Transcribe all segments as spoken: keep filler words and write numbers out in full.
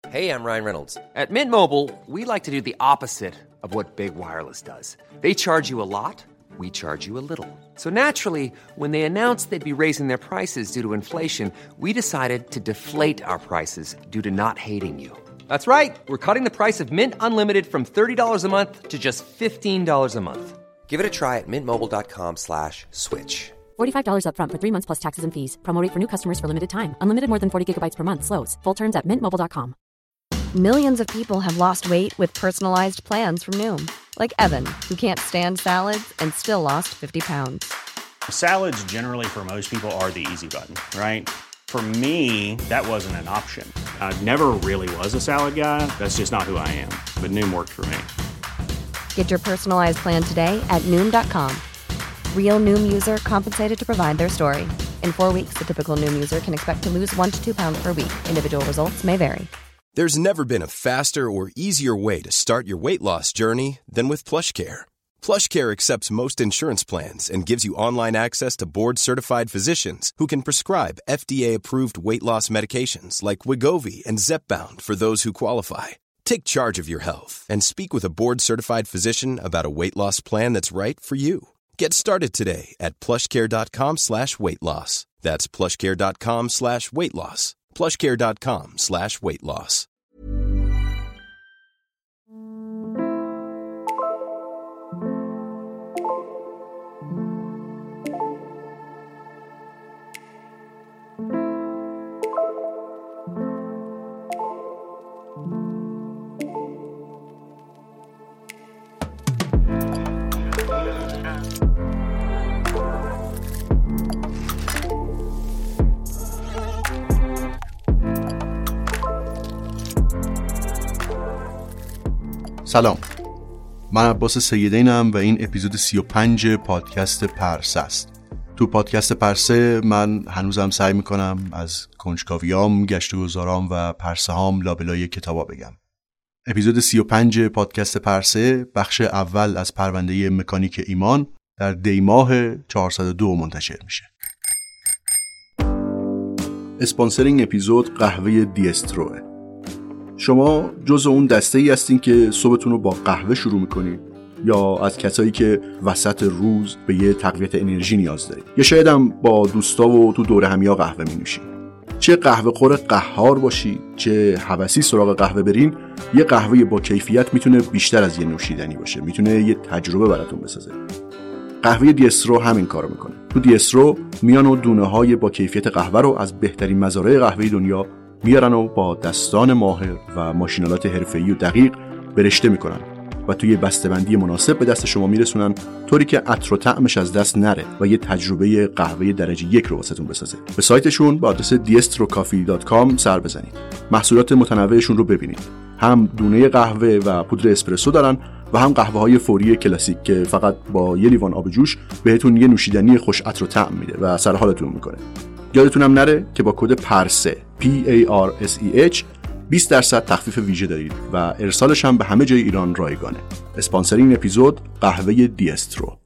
Hey, I'm Ryan Reynolds. At Mint Mobile, we like to do the opposite of what Big Wireless does. They charge you a lot, we charge you a little. So naturally, when they announced they'd be raising their prices due to inflation, we decided to deflate our prices due to not hating you. That's right. We're cutting the price of Mint Unlimited from thirty dollars a month to just fifteen dollars a month. Give it a try at mintmobile.com slash switch. forty-five dollars up front for three months plus taxes and fees. Promo rate for new customers for limited time. Unlimited more than forty gigabytes per month slows. Full terms at mint mobile dot com. Millions of people have lost weight with personalized plans from Noom. Like Evan, who can't stand salads and still lost fifty pounds. Salads generally for most people are the easy button, right? For me, that wasn't an option. I never really was a salad guy. That's just not who I am. But Noom worked for me. Get your personalized plan today at noom dot com. Real Noom user compensated to provide their story. In four weeks, the typical Noom user can expect to lose one to two pounds per week. Individual results may vary. There's never been a faster or easier way to start your weight loss journey than with PlushCare. PlushCare accepts most insurance plans and gives you online access to board-certified physicians who can prescribe F D A-approved weight loss medications like Wegovy and Zepbound for those who qualify. Take charge of your health and speak with a board-certified physician about a weight loss plan that's right for you. Get started today at plushcare.com slash weight loss. That's plushcare.com slash weight loss. plushcare.com slash weight loss. سلام، من عباس سیدینم و این اپیزود سی و پنج پادکست پرسه است. تو پادکست پرسه من هنوزم سعی میکنم از کنجکاویام، گشت و گذارام و پرسه هام لابلای کتابا بگم. اپیزود سی و پنج پادکست پرسه بخش اول از پرونده مکانیک ایمان در دی ماه چهارصد و دو منتشر میشه. اسپانسر این اپیزود قهوه دیستروه. شما جزء اون دسته ای هستین که صبحتون رو با قهوه شروع میکنید یا از کسایی که وسط روز به یه تقویت انرژی نیاز دارید یا شاید هم با دوستا و تو دوره همیا قهوه می نوشید. چه قهوه خور قهار باشید چه هوسی سراغ قهوه برین، یه قهوه با کیفیت میتونه بیشتر از یه نوشیدنی باشه، میتونه یه تجربه براتون بسازه. قهوه دیسترو همین کارو میکنه. تو دیسترو میان و دونه های با کیفیت قهوه رو از بهترین مزارع قهوه دنیا میارن و با دستان ماهر و ماشینالات حرفه‌ای و دقیق برشته میکنن و توی بسته‌بندی مناسب به دست شما میرسونن، طوری که عطر و طعمش از دست نره و یه تجربه قهوه درجه یک رو واسهتون بسازه. به سایتشون با آدرس دیسترو کافی دات کام سر بزنید. محصولات متنوعشون رو ببینید. هم دونه قهوه و پودر اسپرسو دارن و هم قهوه‌های فوری کلاسیک که فقط با یه لیوان آب جوش بهتون یه نوشیدنی خوش عطر و طعم میده و سر حالتون میکنه. یادتونم نره که با کد پرسه پی ای آر اس ای اچ بیست درصد تخفیف ویژه دارید و ارسالش هم به همه جای ایران رایگانه. اسپانسر این اپیزود قهوه دیسترو.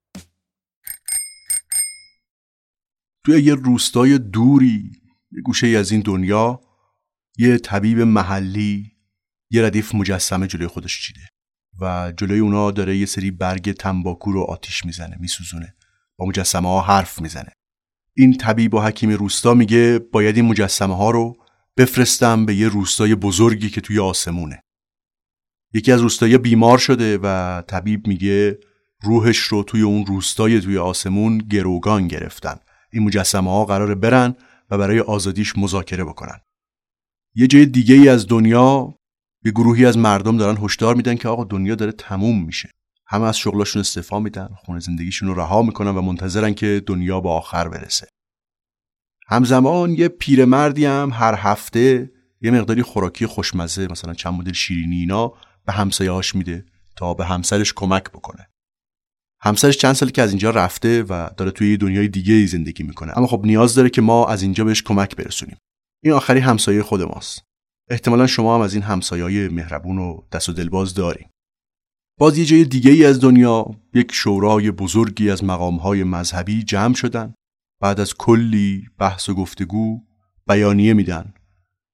توی یه روستای دوری، یه گوشه از این دنیا، یه طبیب محلی یه ردیف مجسمه جلوی خودش چیده و جلوی اونا داره یه سری برگ تنباکو رو آتیش میزنه، میسوزونه، با مجسمه ها حرف میزنه. این طبیب و حکیم روستا میگه باید این مجسمه ها رو بفرستم به یه روستای بزرگی که توی آسمونه. یکی از روستایی بیمار شده و طبیب میگه روحش رو توی اون روستای توی آسمون گروگان گرفتن. این مجسمه ها قراره برن و برای آزادیش مذاکره بکنن. یه جای دیگه ای از دنیا یه گروهی از مردم دارن هشدار میدن که آقا دنیا داره تموم میشه. همه از شغلاشون استعفا میدن، خونه زندگیشون رو رها میکنن و منتظرن که دنیا به آخر برسه. همزمان یه پیرمردی هم هر هفته یه مقداری خوراکی خوشمزه، مثلا چند مدل شیرینی اینا، به همسایه‌هاش میده تا به همسرش کمک بکنه. همسرش چند سالی که از اینجا رفته و داره توی یه دنیای دیگه زندگی میکنه، اما خب نیاز داره که ما از اینجا بهش کمک برسونیم. این آخری همسایه خود ماست. احتمالاً شما هم از این همسایه‌های مهربون و دست و دلباز دارین. باز یه جای دیگه ای از دنیا یک شورای بزرگی از مقام‌های مذهبی جمع شدن. بعد از کلی بحث و گفتگو بیانیه میدن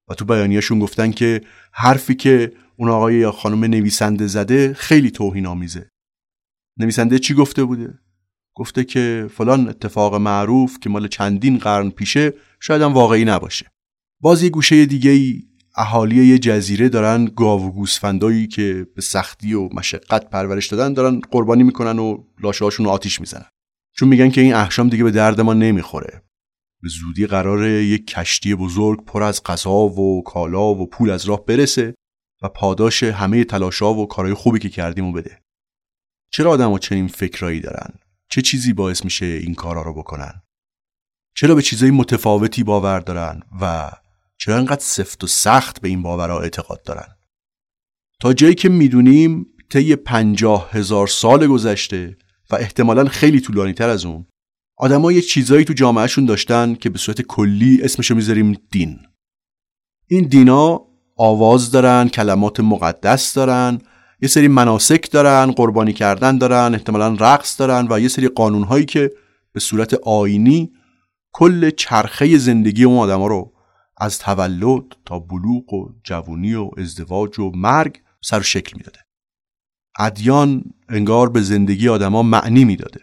و تو بیانیه‌شون گفتن که حرفی که اون آقای یا خانم نویسنده زده خیلی توهین‌آمیزه. نویسنده چی گفته بوده؟ گفته که فلان اتفاق معروف که مال چندین قرن پیشه شاید هم واقعی نباشه. باز یه گوشه دیگه‌ای اهالی یه جزیره دارن گاو و گوسفندایی که به سختی و مشقت پرورش دادن دارن قربانی میکنن و لاشه‌هاشون رو آتیش میزنن، چون میگن که این احشام دیگه به درد ما نمیخوره. به زودی قراره یک کشتی بزرگ پر از غذا و کالا و پول از راه برسه و پاداش همه تلاش‌ها و کارهای خوبی که کردیم رو بده. چرا آدم‌ها چنین فکرایی دارن؟ چه چیزی باعث میشه این کارا رو بکنن؟ چرا به چیزای متفاوتی باور دارن و چرا انقدر سفت و سخت به این باورها اعتقاد دارن؟ تا جایی که میدونیم طی پنجاه هزار سال گذشته و احتمالاً خیلی طولانی تر از اون، آدم‌ها یه چیزایی تو جامعهشون داشتن که به صورت کلی اسمشو میذاریم دین. این دینا آواز دارن، کلمات مقدس دارن، یه سری مناسک دارن، قربانی کردن دارن، احتمالاً رقص دارن و یه سری قانون‌هایی که به صورت آیینی کل چرخه زندگی اون آدم‌ها رو از تولد تا بلوغ و جوانی و ازدواج و مرگ سر و شکل میداده. ادیان انگار به زندگی آدم‌ها معنی میداده.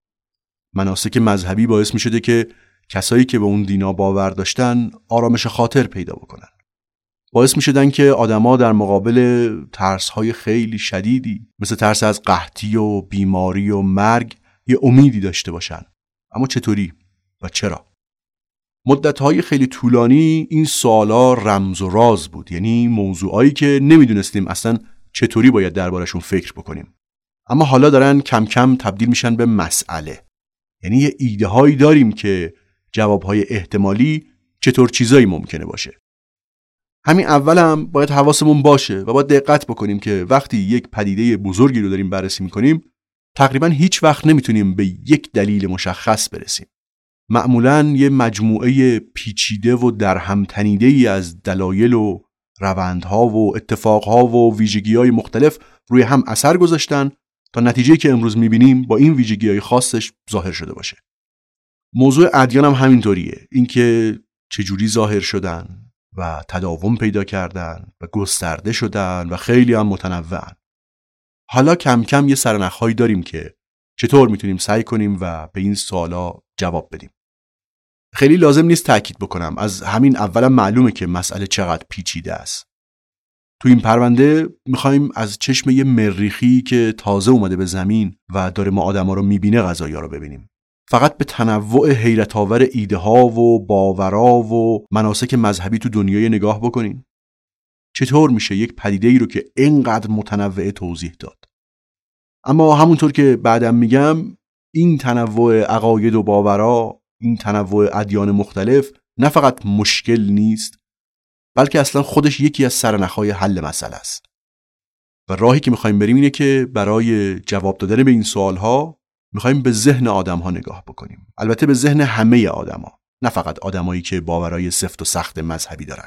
مناسک مذهبی باعث میشده که کسایی که به اون دینا باور داشتن آرامش خاطر پیدا بکنن. باعث میشدن که آدم‌ها در مقابل ترس‌های خیلی شدیدی مثل ترس از قحطی و بیماری و مرگ یه امیدی داشته باشن. اما چطوری و چرا؟ مدت‌های خیلی طولانی این سوالا رمز و راز بود، یعنی موضوعایی که نمیدونستیم اصلا چطوری باید دربارشون فکر بکنیم. اما حالا دارن کم کم تبدیل میشن به مسئله. یعنی یه ایده هایی داریم که جوابهای احتمالی چطور چیزایی ممکنه باشه. همین اول هم باید حواسمون باشه و باید دقت بکنیم که وقتی یک پدیده بزرگی رو داریم بررسی میکنیم تقریبا هیچ وقت نمیتونیم به یک دلیل مشخص برسیم. معمولاً یه مجموعه پیچیده و درهم تنیده‌ای از دلایل و روندها و اتفاقها و ویژگی‌های مختلف روی هم اثر گذاشتن تا نتیجه‌ای که امروز می‌بینیم با این ویژگی‌های خاصش ظاهر شده باشه. موضوع ادیان هم همینطوریه، اینکه چجوری ظاهر شدن و تداوم پیدا کردن و گسترده شدن و خیلی هم متنوعن. حالا کم کم یه سرنخ‌هایی داریم که چطور میتونیم سعی کنیم و به این سوالا جواب بدیم. خیلی لازم نیست تأکید بکنم، از همین اولم معلومه که مسئله چقدر پیچیده است. تو این پرونده میخوایم از چشم یه مریخی که تازه اومده به زمین و داره ما آدما رو میبینه قضایا رو ببینیم. فقط به تنوع حیرت آور ایده ها و باورا و مناسک مذهبی تو دنیای نگاه بکنیم. چطور میشه یک پدیده ای رو که اینقدر متنوع توضیح داد؟ اما همونطور که بعدم میگم این تنوع عقاید و باورا، این تنوع ادیان مختلف نه فقط مشکل نیست، بلکه اصلا خودش یکی از سرنخ‌های حل مسئله است. و راهی که میخوایم بریم اینه که برای جواب دادن به این سوالها میخوایم به ذهن آدم‌ها نگاه بکنیم. البته به ذهن همه آدم‌ها، نه فقط آدمایی که باورای سفت و سخت مذهبی دارن.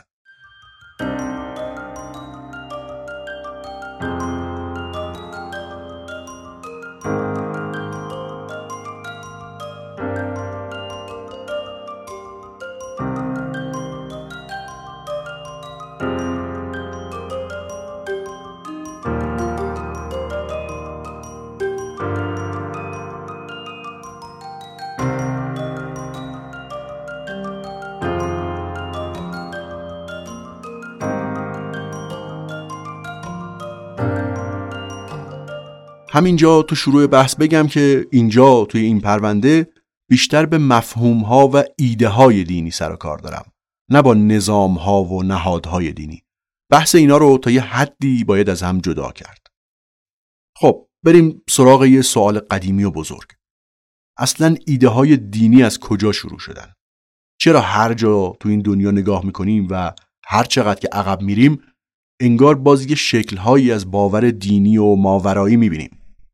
همینجا تو شروع بحث بگم که اینجا توی این پرونده بیشتر به مفهوم‌ها و ایده‌های دینی سر و کار دارم، نه با نظام‌ها و نهادهای دینی. بحث اینا رو تا یه حدی باید از هم جدا کرد. خب بریم سراغ یه سوال قدیمی و بزرگ. اصلاً ایده‌های دینی از کجا شروع شدن؟ چرا هر جا تو این دنیا نگاه می‌کنیم و هر چقدر که عقب میریم انگار باز یه شکل‌هایی از باور دینی و ماورایی می‌بینیم؟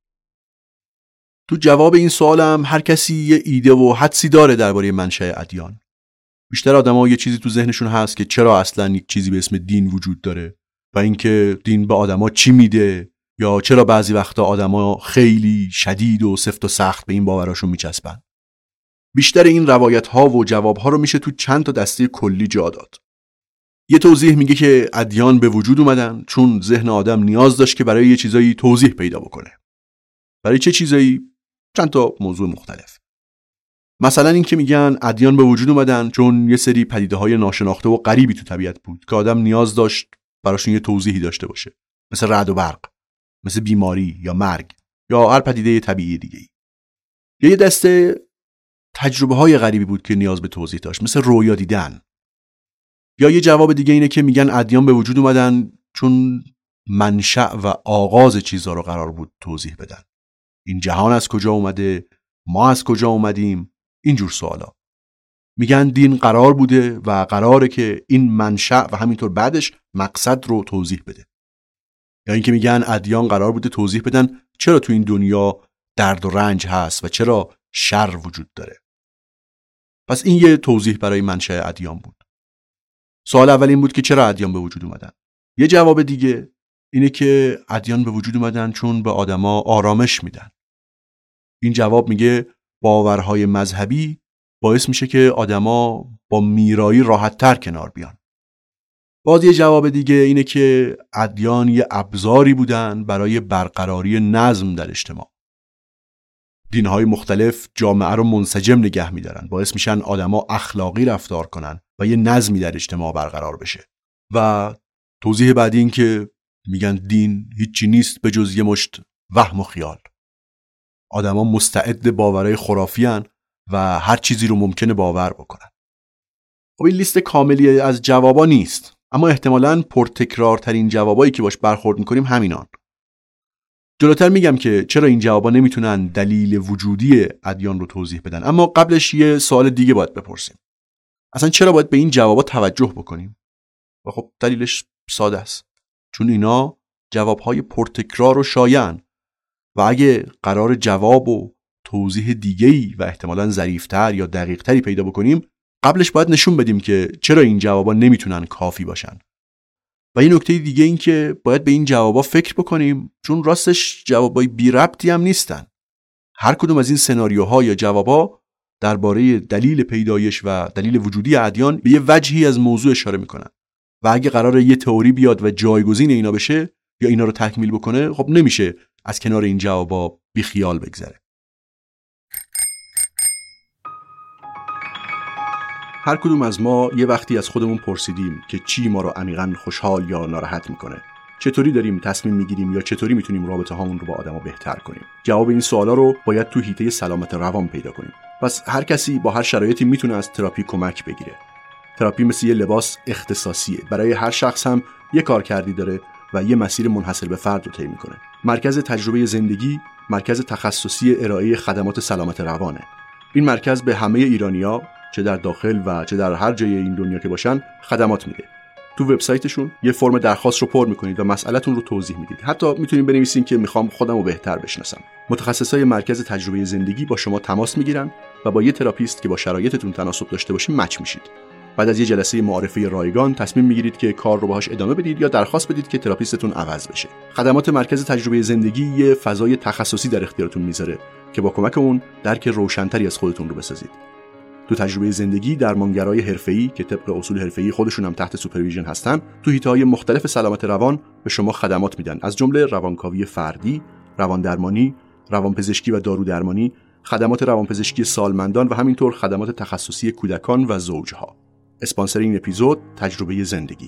تو جواب این سوالم هر کسی یه ایده و حدسی داره درباره منشأ ادیان. بیشتر آدم‌ها یه چیزی تو ذهنشون هست که چرا اصلاً یک چیزی به اسم دین وجود داره و اینکه دین به آدم‌ها چی میده، یا چرا بعضی وقتا آدم‌ها خیلی شدید و سفت و سخت به این باوراشون میچسبن. بیشتر این روایت‌ها و جواب‌ها رو میشه تو چند تا دسته کلی جا داد. یه توضیح میگه که ادیان به وجود اومدن چون ذهن آدم نیاز داشت که برای یه چیزایی توضیح پیدا بکنه. برای چه چیزایی؟ چند تا موضوع مختلف. مثلا این که میگن ادیان به وجود اومدن چون یه سری پدیده‌های ناشناخته و غریبی تو طبیعت بود که آدم نیاز داشت براشون یه توضیحی داشته باشه، مثل رعد و برق، مثل بیماری یا مرگ یا هر پدیده طبیعی دیگه‌ای. یا یه دسته تجربه‌های غریبی بود که نیاز به توضیح داشت، مثل رویا دیدن. یا یه جواب دیگه اینه که میگن ادیان به وجود اومدن چون منشأ و آغاز چیزا رو قرار بود توضیح بدن. این جهان از کجا اومده؟ ما از کجا اومدیم؟ اینجور سوالا. میگن دین قرار بوده و قراره که این منشأ و همینطور بعدش مقصد رو توضیح بده. یا اینکه میگن ادیان قرار بوده توضیح بدن چرا تو این دنیا درد و رنج هست و چرا شر وجود داره. پس این یه توضیح برای منشأ ادیان بود. سوال اول این بود که چرا ادیان به وجود اومدن. یه جواب دیگه اینه که ادیان به وجود اومدن چون به آدما آرامش میدن. این جواب میگه باورهای مذهبی باعث میشه که آدما با میرایی راحت‌تر کنار بیان. باز یه جواب دیگه اینه که ادیان یه ابزاری بودن برای برقراری نظم در اجتماع. دین‌های مختلف جامعه رو منسجم نگه می‌دارن، باعث میشن آدما اخلاقی رفتار کنن و یه نظمی در اجتماع برقرار بشه. و توضیح بعدی این که میگن دین هیچی نیست به جز یه مشت وهم و خیال. آدما مستعد باورهای خرافی هن و هر چیزی رو ممکنه باور بکنن. خب این لیست کاملی از جوابا نیست، اما احتمالاً پرتکرارترین جوابایی که باش برخورد میکنیم همینان. جلوتر میگم که چرا این جوابا نمیتونن دلیل وجودی ادیان رو توضیح بدن، اما قبلش یه سوال دیگه باید بپرسیم. اصلا چرا باید به این جوابا توجه بکنیم؟ و خب دلیلش ساده است. چون اینا جوابهای پرتکرار و شایعن و اگه قرار جواب و توضیح دیگه‌ای و احتمالاً ظریف‌تر یا دقیق‌تری پیدا بکنیم، قبلش باید نشون بدیم که چرا این جوابا نمیتونن کافی باشن. و یه نکته دیگه این که باید به این جوابا فکر بکنیم، چون راستش جوابای بی ربطی هم نیستن. هر کدوم از این سناریوها یا جوابا درباره دلیل پیدایش و دلیل وجودی ادیان به یه وجهی از موضوع اشاره میکنن. و اگه قراره یه تئوری بیاد و جایگزین اینا بشه یا اینا رو تکمیل بکنه، خب نمیشه از کنار این جوابا بی خیال بگذره. هر کدوم از ما یه وقتی از خودمون پرسیدیم که چی ما رو عمیقاً خوشحال یا ناراحت میکنه. چطوری داریم تصمیم میگیریم یا چطوری میتونیم رابطه هامون رو با آدما بهتر کنیم. جواب این سوالا رو باید تو حیطه سلامت روان پیدا کنیم. پس هر کسی با هر شرایطی میتونه از تراپی کمک بگیره. تراپی مثل یه لباس اختصاصیه. برای هر شخص هم یه کارکردی داره و یه مسیر منحصر به فرد رو طی میکنه. مرکز تجربه زندگی مرکز تخصصی ارائه خدمات سلامت روانه. این مرکز به همه ایرانی‌ها چه در داخل و چه در هر جای این دنیا که باشن خدمات میده. تو وبسایتشون یه فرم درخواست رو پر میکنید و مسئله‌تون رو توضیح میدید. حتی میتونید بنویسین که میخوام خودم رو بهتر بشناسم. متخصصای مرکز تجربه زندگی با شما تماس میگیرن و با یه تراپیست که با شرایطتون تناسب داشته باشه مچ میشید. بعد از یه جلسه معارفه رایگان تصمیم میگیرید که کار رو باهاش ادامه بدید یا درخواست بدید که تراپیستتون عوض بشه. خدمات مرکز تجربه زندگی یه فضای تخصصی در اختیارتون میذاره که با کمک اون درک روشن‌تری از خودتون رو بسازید. تو تجربه زندگی درمانگرای حرفه‌ای که طبق اصول حرفه‌ای خودشون هم تحت سوپرویژن هستن، تو حیطه‌های مختلف سلامت روان به شما خدمات میدن، از جمله روانکاوی فردی، رواندرمانی، روانپزشکی و دارودرمانی، خدمات روانپزشکی سالمندان و همینطور خدمات تخصصی کودکان و زوجها. اسپانسر این اپیزود تجربه زندگی.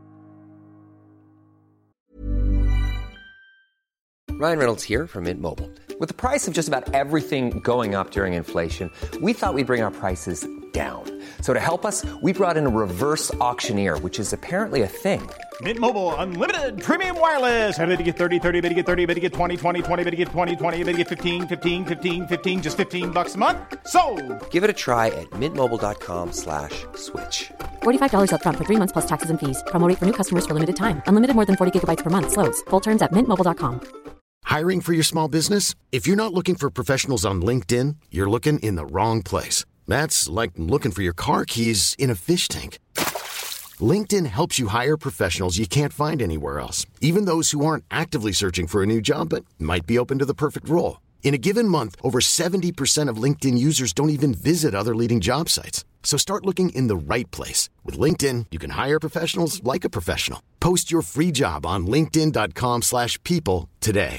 Ryan Reynolds here from Mint Mobile. With the price of just about everything going up during inflation, we thought we'd bring our prices down. So to help us, we brought in a reverse auctioneer, which is apparently a thing. Mint Mobile Unlimited Premium Wireless. How to get thirty, thirty, how to get thirty, how to get twenty, twenty, twenty, how to get twenty, twenty, how to get fifteen, fifteen, fifteen, fifteen, just fifteen bucks a month? Sold! Give it a try at mintmobile.com slash switch. forty-five dollars up front for three months plus taxes and fees. Promo rate for new customers for limited time. Unlimited more than forty gigabytes per month. Slows full terms at mint mobile dot com. Hiring for your small business? If you're not looking for professionals on LinkedIn, you're looking in the wrong place. That's like looking for your car keys in a fish tank. LinkedIn helps you hire professionals you can't find anywhere else, even those who aren't actively searching for a new job but might be open to the perfect role. In a given month, over seventy percent of LinkedIn users don't even visit other leading job sites. So start looking in the right place. With LinkedIn, you can hire professionals like a professional. Post your free job on linkedin dot com slash people today.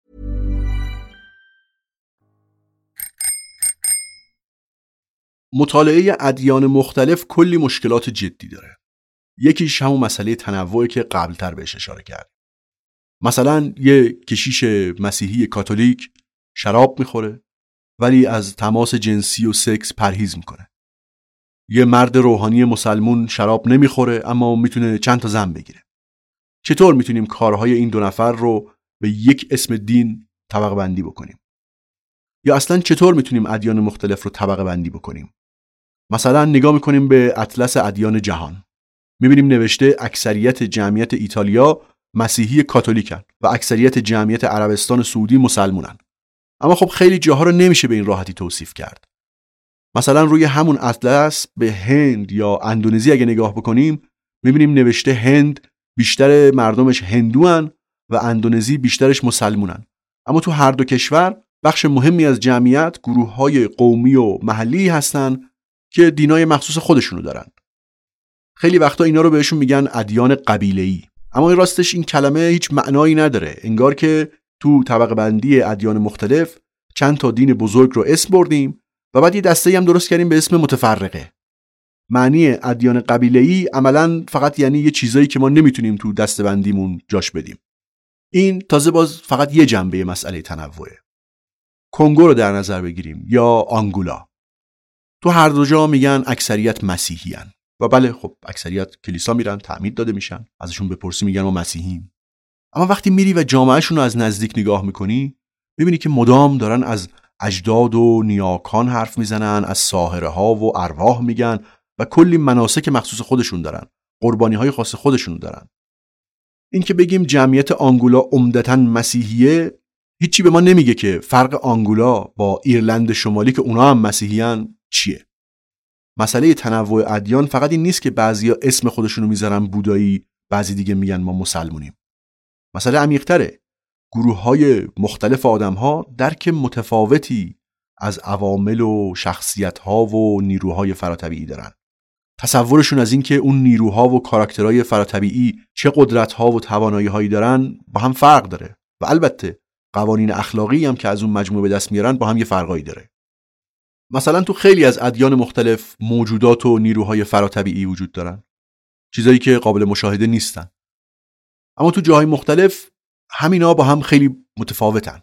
مطالعه ادیان مختلف کلی مشکلات جدی داره. یکیش همون مسئله تنوعی که قبلتر بهش اشاره کرد. مثلا یه کشیش مسیحی کاتولیک شراب میخوره ولی از تماس جنسی و سکس پرهیز میکنه. یه مرد روحانی مسلمون شراب نمیخوره اما میتونه چند تا زن بگیره. چطور میتونیم کارهای این دو نفر رو به یک اسم دین طبقه بندی بکنیم؟ یا اصلا چطور میتونیم ادیان مختلف رو طبقه بندی بکنیم؟ مثلا نگاه میکنیم به اطلس ادیان جهان. میبینیم نوشته اکثریت جمعیت ایتالیا مسیحی کاتولیکن و اکثریت جمعیت عربستان سعودی مسلمونن. اما خب خیلی جاها رو نمیشه به این راحتی توصیف کرد. مثلا روی همون اطلس به هند یا اندونزی اگه نگاه بکنیم میبینیم نوشته هند بیشتر مردمش هندوان و اندونزی بیشترش مسلمونن. اما تو هر دو کشور بخش مهمی از جمعیت گروه‌های قومی و محلی هستن که دینای مخصوص خودشونو دارن. خیلی وقتا اینا رو بهشون میگن ادیان قبیله‌ای. اما این راستش این کلمه هیچ معنایی نداره. انگار که تو طبقه بندی ادیان مختلف چند تا دین بزرگ رو اسم بردیم و بعد یه دسته‌ای هم درست کردیم به اسم متفرقه. معنی ادیان قبیله‌ای عملاً فقط یعنی یه چیزایی که ما نمیتونیم تو دسته‌بندیمون جاش بدیم. این تازه باز فقط یه جنبه مسئله تنوعه. کنگو رو در نظر بگیریم یا آنگولا. تو هر دو جا میگن اکثریت مسیحیان و بله خب اکثریت کلیسا میرن تعمید داده میشن، ازشون بپرسی میگن ما مسیحییم. اما وقتی میری و جامعهشون رو از نزدیک نگاه میکنی میبینی که مدام دارن از اجداد و نیاکان حرف میزنن، از ساحره ها و ارواح میگن و کلی مناسک مخصوص خودشون دارن، قربانی های خاص خودشون دارن. این که بگیم جمعیت آنگولا عمدتاً مسیحیه هیچی به ما نمیگه که فرق آنگولا با ایرلند شمالی که اونا هم مسیحیان چیه. مسئله تنوع ادیان فقط این نیست که بعضیا اسم خودشونو میذارن بودایی، بعضی دیگه میگن ما مسلمونیم. مسئله عمیق‌تره. گروه‌های مختلف آدم‌ها درک متفاوتی از عوامل و شخصیت‌ها و نیروهای فراتبیعی دارن. تصورشون از این که اون نیروها و کاراکترهای فراتبیعی چه قدرت‌ها و توانایی‌هایی دارن با هم فرق داره و البته قوانین اخلاقی هم که از اون مجموعه به دست میارن با هم یه فرقایی داره. مثلا تو خیلی از ادیان مختلف موجودات و نیروهای فراتبیعی وجود دارن، چیزایی که قابل مشاهده نیستن. اما تو جاهای مختلف همینا با هم خیلی متفاوتن.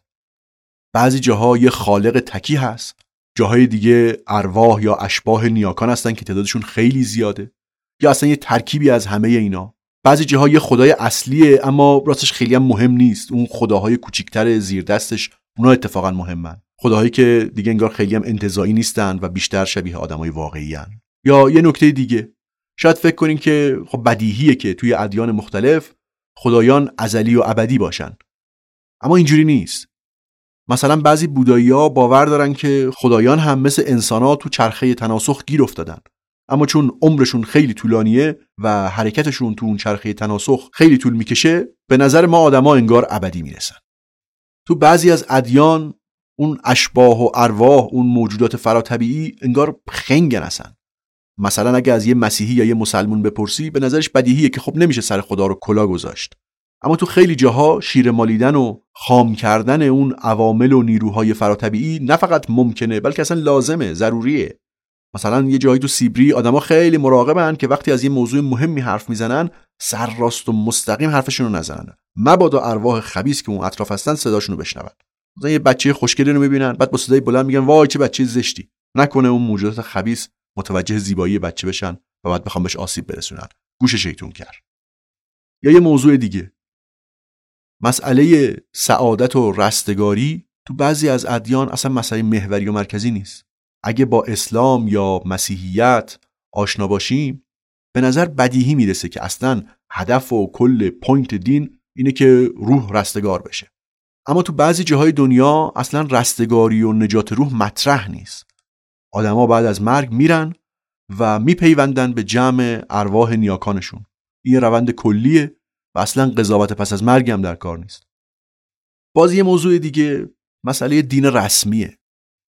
بعضی جاها یه خالق تکی هست، جاهای دیگه ارواح یا اشباح نیاکان هستن که تعدادشون خیلی زیاده، یا اصلا یه ترکیبی از همه اینا. بعضی جاها یه خدای اصلیه اما راستش خیلی هم مهم نیست، اون خداهای کوچیکتر زیر دستش اونا اتفاقا مهمن، خداهایی که دیگه انگار خیلی هم انتزاعی نیستن و بیشتر شبیه آدمای واقعی هن. یا یه نکته دیگه، شاید فکر کنین که خب بدیهیه که توی ادیان مختلف خدایان ازلی و ابدی باشن، اما اینجوری نیست. مثلا بعضی بودایی‌ها باور دارن که خدایان هم مثل انسان‌ها تو چرخه تناسخ گیر افتادن، اما چون عمرشون خیلی طولانیه و حرکتشون تو اون چرخه تناسخ خیلی طول میکشه، به نظر ما آدما انگار ابدی میرسن. تو بعضی از ادیان اون اشباح و ارواح، اون موجودات فراتبیعی انگار خنگن هستن. مثلا اگه از یه مسیحی یا یه مسلمون بپرسی به نظرش بدیهیه که خب نمیشه سر خدا رو کلا گذاشت. اما تو خیلی جاها شیر مالیدن و خام کردن اون عوامل و نیروهای فراتبیعی نه فقط ممکنه بلکه اصلا لازمه، ضروریه. مثلا یه جایی تو سیبری آدما خیلی مراقبن که وقتی از یه موضوع مهمی حرف میزنن سر راست و مستقیم حرفشون رو نزنن، مبادا ارواح خبیث که اون اطراف هستن صداشون رو بشنون. مثلا یه بچه خوشگلی رو میبینن بعد با صدای بلند میگن وای چه بچه زشتی، نکنه اون موجودات خبیث متوجه زیبایی بچه بشن و بعد بخوام بهش آسیب برسونن. گوش شیطون کرد. یا یه موضوع دیگه، مسئله سعادت و رستگاری تو بعضی از ادیان اصلا مسئله محوری و مرکزی نیست. اگه با اسلام یا مسیحیت آشنا باشیم به نظر بدیهی میرسه که اصلا هدف و کل پوینت دین اینه که روح رستگار بشه. اما تو بعضی جاهای دنیا اصلا رستگاری و نجات روح مطرح نیست. آدما بعد از مرگ میرن و میپیوندن به جمع ارواح نیاکانشون. این روند کلیه و اصلا قضاوت پس از مرگ هم در کار نیست. باز یه موضوع دیگه، مسئله دین رسمیه.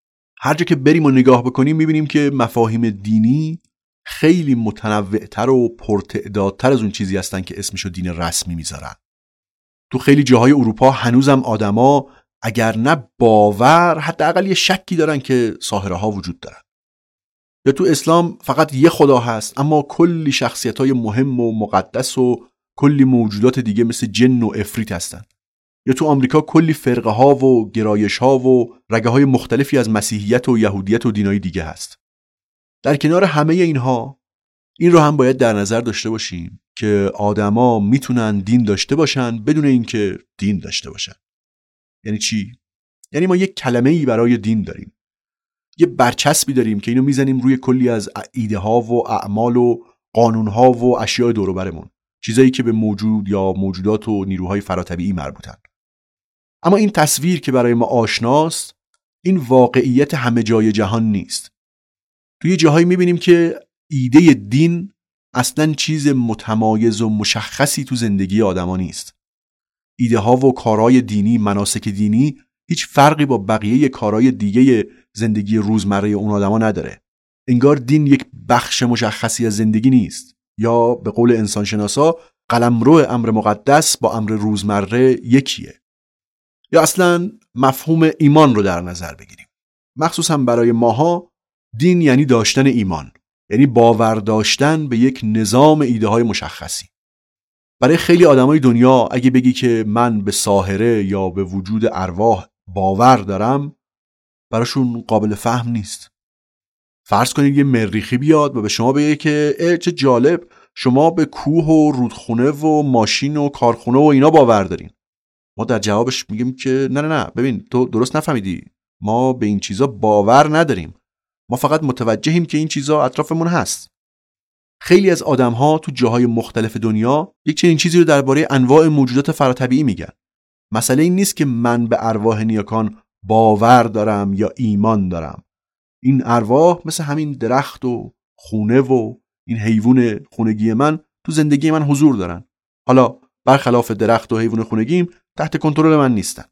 هر جا که بریم و نگاه بکنیم میبینیم که مفاهیم دینی خیلی متنوع‌تر و پرتعدادتر از اون چیزی هستن که اسمشو دین رسمی میذارن. تو خیلی جاهای اروپا هنوزم آدما اگر نه باور حداقل یه شکی دارن که ساحره ها وجود دارن. یا تو اسلام فقط یه خدا هست اما کلی شخصیت‌های مهم و مقدس و کلی موجودات دیگه مثل جن و عفریت هستن. یا تو آمریکا کلی فرقه ها و گرایش ها و رگه های مختلفی از مسیحیت و یهودیت و دینای دیگه هست. در کنار همه اینها این رو هم باید در نظر داشته باشیم که آدما میتونن دین داشته باشن بدون اینکه دین داشته باشن. یعنی چی؟ یعنی ما یک کلمه‌ای برای دین داریم. یه برچسبی داریم که اینو میزنیم روی کلی از ایده ها و اعمال و قانون ها و اشیاء دور و برمون، چیزایی که به موجود یا موجودات و نیروهای فراتبیعی مربوطن. اما این تصویر که برای ما آشناست این واقعیت همه جای جهان نیست. توی جاهایی میبینیم که ایده دین اصلاً چیز متمایز و مشخصی تو زندگی آدما نیست. ایده ها و کارهای دینی، مناسک دینی هیچ فرقی با بقیه کارهای دیگه زندگی روزمره اون آدما نداره. انگار دین یک بخش مشخصی از زندگی نیست، یا به قول انسانشناسا قلمرو امر مقدس با امر روزمره یکیه. یا اصلاً مفهوم ایمان رو در نظر بگیریم. مخصوصاً برای ماها دین یعنی داشتن ایمان، یعنی باور داشتن به یک نظام ایده های مشخصی. برای خیلی آدمای دنیا اگه بگی که من به ساحره یا به وجود ارواح باور دارم، براشون قابل فهم نیست. فرض کنید یه مریخی بیاد و به شما بگه که اه چه جالب، شما به کوه و رودخونه و ماشین و کارخونه و اینا باور دارین. ما در جوابش میگیم که نه نه نه ببین تو درست نفهمیدی، ما به این چیزا باور نداریم، ما فقط متوجهیم که این چیزا اطرافمون هست. خیلی از آدم‌ها تو جاهای مختلف دنیا یک چنین چیزی رو درباره انواع موجودات فراتبیعی میگن. مسئله این نیست که من به ارواح نیاکان باور دارم یا ایمان دارم. این ارواح مثل همین درخت و خونه و این حیوان خونگی من تو زندگی من حضور دارن. حالا برخلاف درخت و حیوان خونگیم تحت کنترل من نیستن.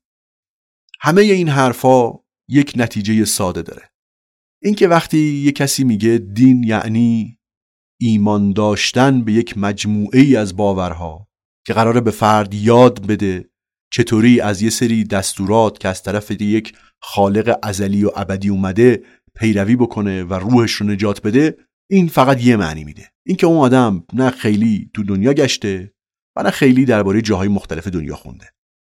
همه این حرفا یک نتیجه ساده داره. این که وقتی یک کسی میگه دین یعنی ایمان داشتن به یک مجموعه ای از باورها که قراره به فرد یاد بده چطوری از یه سری دستورات که از طرف یک خالق ازلی و ابدی اومده پیروی بکنه و روحش رو نجات بده، این فقط یه معنی میده. این که اون آدم نه خیلی تو دنیا گشته و نه خیلی درباره جاهای مختلف دنیا خونده.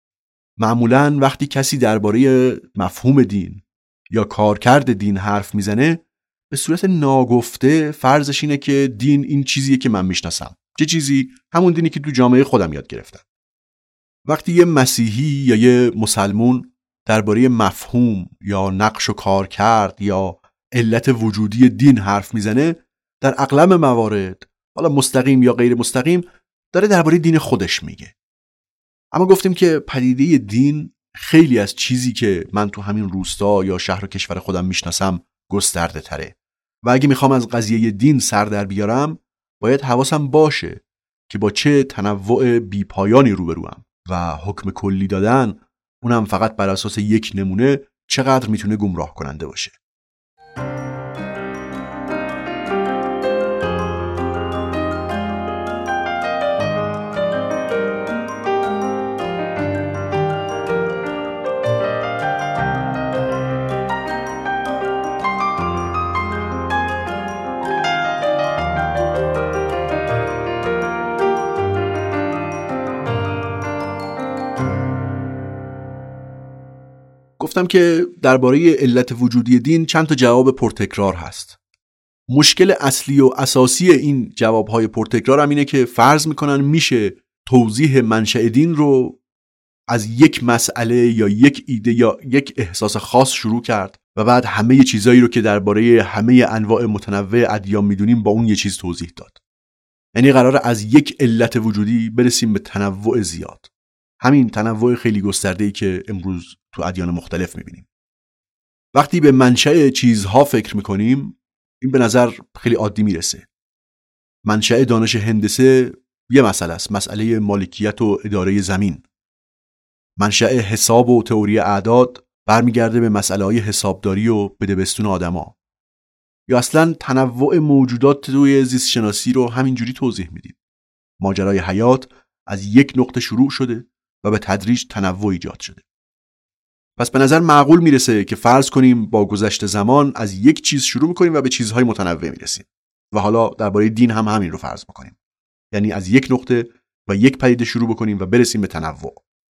معمولاً وقتی کسی درباره مفهوم دین یا کارکرد دین حرف میزنه به صورت ناگفته فرضش اینه که دین این چیزیه که من میشناسم. چه چیزی؟ همون دینی که تو جامعه خودم یاد گرفتم. وقتی یه مسیحی یا یه مسلمون درباره مفهوم یا نقش و کارکرد یا علت وجودی دین حرف میزنه، در اغلب موارد حالا مستقیم یا غیر مستقیم داره درباره دین خودش میگه. اما گفتیم که پدیده دین خیلی از چیزی که من تو همین روستا یا شهر و کشور خودم میشناسم گسترده تره و اگه میخوام از قضیه دین سر در بیارم باید حواسم باشه که با چه تنوع بیپایانی روبروام و حکم کلی دادن، اونم فقط بر اساس یک نمونه، چقدر میتونه گمراه کننده باشه. گفتم که درباره علت وجودی دین چند تا جواب پرتکرار هست. مشکل اصلی و اساسی این جوابهای پرتکرار هم اینه که فرض میکنن میشه توضیح منشأ دین رو از یک مسئله یا یک ایده یا یک احساس خاص شروع کرد و بعد همه چیزایی رو که درباره همه انواع متنوع ادیان میدونیم با اون یه چیز توضیح داد. یعنی قراره از یک علت وجودی برسیم به تنوع زیاد. همین تنوع خیلی گسترده‌ای که امروز تو ادیان مختلف میبینیم. وقتی به منشأ چیزها فکر میکنیم این به نظر خیلی عادی میرسه. منشأ دانش هندسه یه مسئله است، مسئله مالکیت و اداره زمین. منشأ حساب و تئوری اعداد برمیگرده به مسئله‌های حسابداری و بدبستون آدما. یا اصلا تنوع موجودات توی زیست شناسی رو همینجوری توضیح میدیم. ماجرای حیات از یک نقطه شروع شده و به تدریج تنوع ایجاد شده. پس به نظر معقول میرسه که فرض کنیم با گذشت زمان از یک چیز شروع میکنیم و به چیزهای متنوع میرسیم. و حالا درباره دین هم همین رو فرض میکنیم. یعنی از یک نقطه و یک پدیده شروع بکنیم و برسیم به تنوع.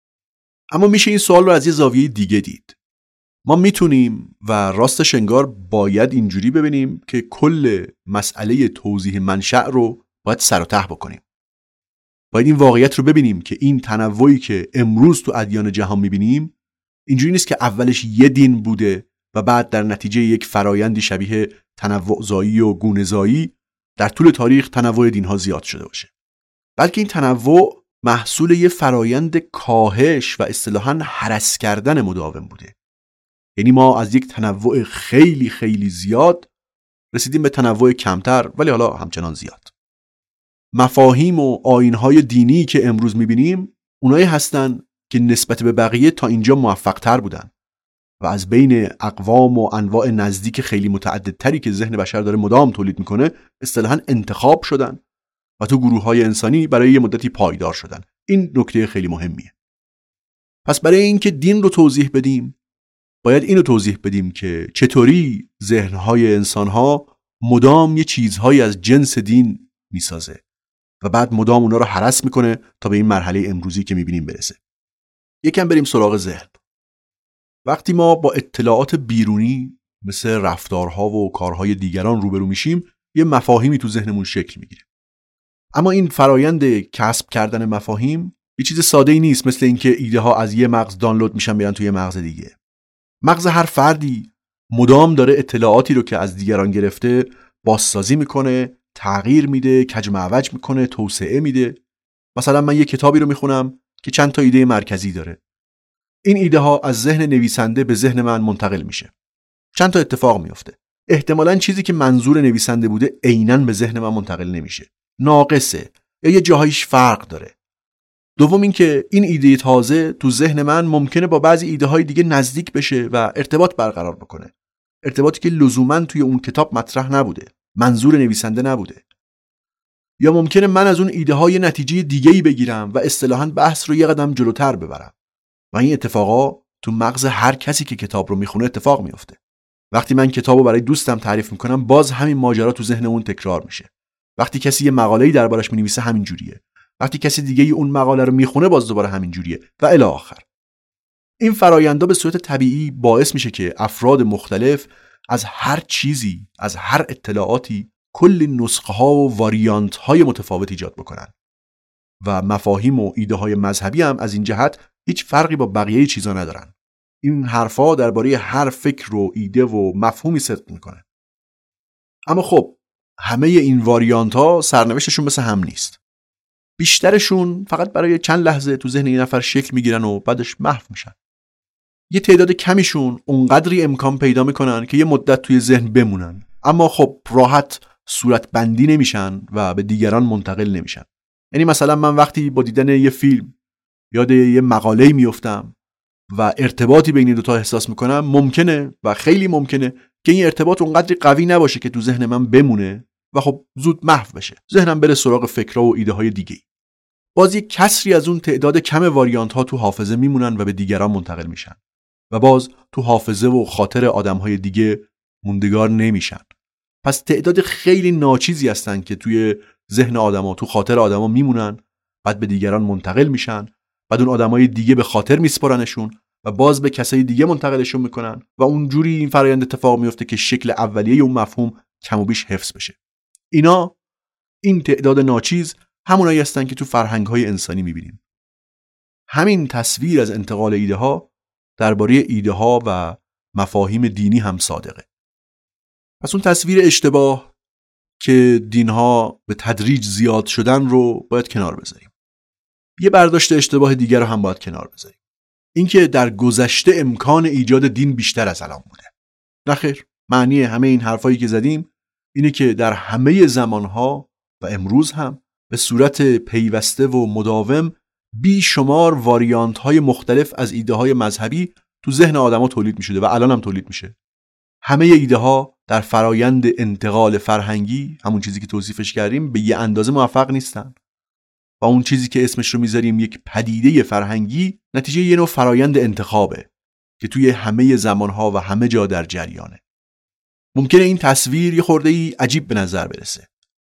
اما میشه این سوال رو از یه زاویه دیگه دید. ما میتونیم و راستش انگار باید اینجوری ببینیم که کل مسئله توضیح منشأ رو باید سر و ته بکنیم. باید این واقعیت رو ببینیم که این تنوعی که امروز تو ادیان جهان میبینیم اینجوری نیست که اولش یه دین بوده و بعد در نتیجه یک فرایندی شبیه تنوع زایی و گونه زایی در طول تاریخ تنوع دینها زیاد شده باشه. بلکه این تنوع محصول یه فرایند کاهش و اصطلاحاً هرس کردن مداوم بوده. یعنی ما از یک تنوع خیلی خیلی زیاد رسیدیم به تنوع کمتر ولی حالا همچنان زیاد. مفاهیم و آیین‌های دینی که امروز می‌بینیم اونایی هستن که نسبت به بقیه تا اینجا موفق‌تر بودن و از بین اقوام و انواع نزدیک خیلی متعددتری که ذهن بشر داره مدام تولید میکنه اصطلاحاً انتخاب شدن و تو گروه‌های انسانی برای یه مدتی پایدار شدن. این نکته خیلی مهمیه. پس برای اینکه دین رو توضیح بدیم باید اینو توضیح بدیم که چطوری ذهن‌های انسان‌ها مدام یه چیزهایی از جنس دین میسازه و بعد مدام اونا رو هرس میکنه تا به این مرحله امروزی که میبینیم برسه. یکم بریم سراغ ذهن. وقتی ما با اطلاعات بیرونی مثل رفتارها و کارهای دیگران روبرو میشیم یه مفاهیمی تو ذهنمون شکل میگیره. اما این فرایند کسب کردن مفاهیم یه چیز ساده‌ای نیست، مثل اینکه ایده ها از یه مغز دانلود میشن میرن توی مغز دیگه. مغز هر فردی مدام داره اطلاعاتی رو که از دیگران گرفته بازسازی میکنه، تغییر میده، کج و معوج میکنه، توسعه میده. مثلا من یه کتابی رو میخونم که چند تا ایده مرکزی داره. این ایده ها از ذهن نویسنده به ذهن من منتقل میشه. چند تا اتفاق میفته. احتمالاً چیزی که منظور نویسنده بوده عیناً به ذهن من منتقل نمیشه. ناقصه یا یه جاهایش فرق داره. دوم این که این ایده تازه تو ذهن من ممکنه با بعضی ایده های دیگه نزدیک بشه و ارتباط برقرار بکنه. ارتباطی که لزوماً توی اون کتاب مطرح نبوده. منظور نویسنده نبوده. یا ممکنه من از اون ایده های نتیجه دیگه‌ای بگیرم و اصطلاحاً بحث رو یه قدم جلوتر ببرم. و این اتفاقا تو مغز هر کسی که کتاب رو میخونه اتفاق میفته. وقتی من کتابو برای دوستم تعریف میکنم باز همین ماجرا تو ذهن اون تکرار میشه. وقتی کسی یه مقاله‌ای دربارش مینویسه همین جوریه. وقتی کسی دیگه ای اون مقاله رو میخونه باز دوباره همین جوریه و الی آخر. این فرآیندها به صورت طبیعی باعث میشه که افراد مختلف از هر چیزی، از هر اطلاعاتی کلی نسخه ها و واریانت های متفاوت ایجاد بکنن. و مفاهیم و ایده های مذهبی هم از این جهت هیچ فرقی با بقیه چیزا ندارن. این حرفا درباره هر فکر و ایده و مفهومی صدق میکنه. اما خب همه این واریانت ها سرنوشتشون مثل هم نیست. بیشترشون فقط برای چند لحظه تو ذهن یه نفر شکل میگیرن و بعدش محو میشن. یه تعداد کمیشون اونقدری امکان پیدا میکنن که یه مدت توی ذهن بمونن، اما خب راحت صورت بندی نمیشن و به دیگران منتقل نمیشن. یعنی مثلا من وقتی با دیدن یه فیلم یاد یه مقاله‌ای میافتم و ارتباطی بین این دو تا احساس میکنم، ممکنه و خیلی ممکنه که این ارتباط اونقدری قوی نباشه که تو ذهن من بمونه و خب زود محو بشه. ذهنم بره سراغ فکرها و ایده های دیگه. باز یک کسری از اون تعداد کم واریانت ها تو حافظه میمونن و به دیگران منتقل میشن و باز تو حافظه و خاطر آدم‌های دیگه موندگار نمیشن. پس تعداد خیلی ناچیزی هستن که توی ذهن آدما، تو خاطر آدما میمونن، بعد به دیگران منتقل میشن، بعد اون آدمای دیگه به خاطر میسپارنشون و باز به کسای دیگه منتقلشون میکنن و اونجوری این فرآیند اتفاق میفته که شکل اولیه اون مفهوم کم و بیش حفظ بشه. اینا این تعداد ناچیز همونایی هستن که تو فرهنگ‌های انسانی میبینیم. همین تصویر از انتقال ایده ها درباره ایده ها و مفاهیم دینی هم صادقه. پس اون تصویر اشتباه که دینها به تدریج زیاد شدن رو باید کنار بذاریم. یه برداشت اشتباه دیگر رو هم باید کنار بذاریم. اینکه در گذشته امکان ایجاد دین بیشتر از الان بوده. نخیر، معنی همه این حرفایی که زدیم اینه که در همه زمانها و امروز هم به صورت پیوسته و مداوم بیشمار واریانت های مختلف از ایده های مذهبی تو ذهن آدما تولید می‌شده و الان هم تولید میشه. همه ایده ها در فرایند انتقال فرهنگی، همون چیزی که توصیفش کردیم، به یه اندازه موفق نیستن. و اون چیزی که اسمش رو میذاریم یک پدیده فرهنگی، نتیجه یه نوع فرایند انتخابه که توی همه زمانها و همه جا در جریانه. ممکنه این تصویر یه خورده‌ای عجیب به نظر برسه.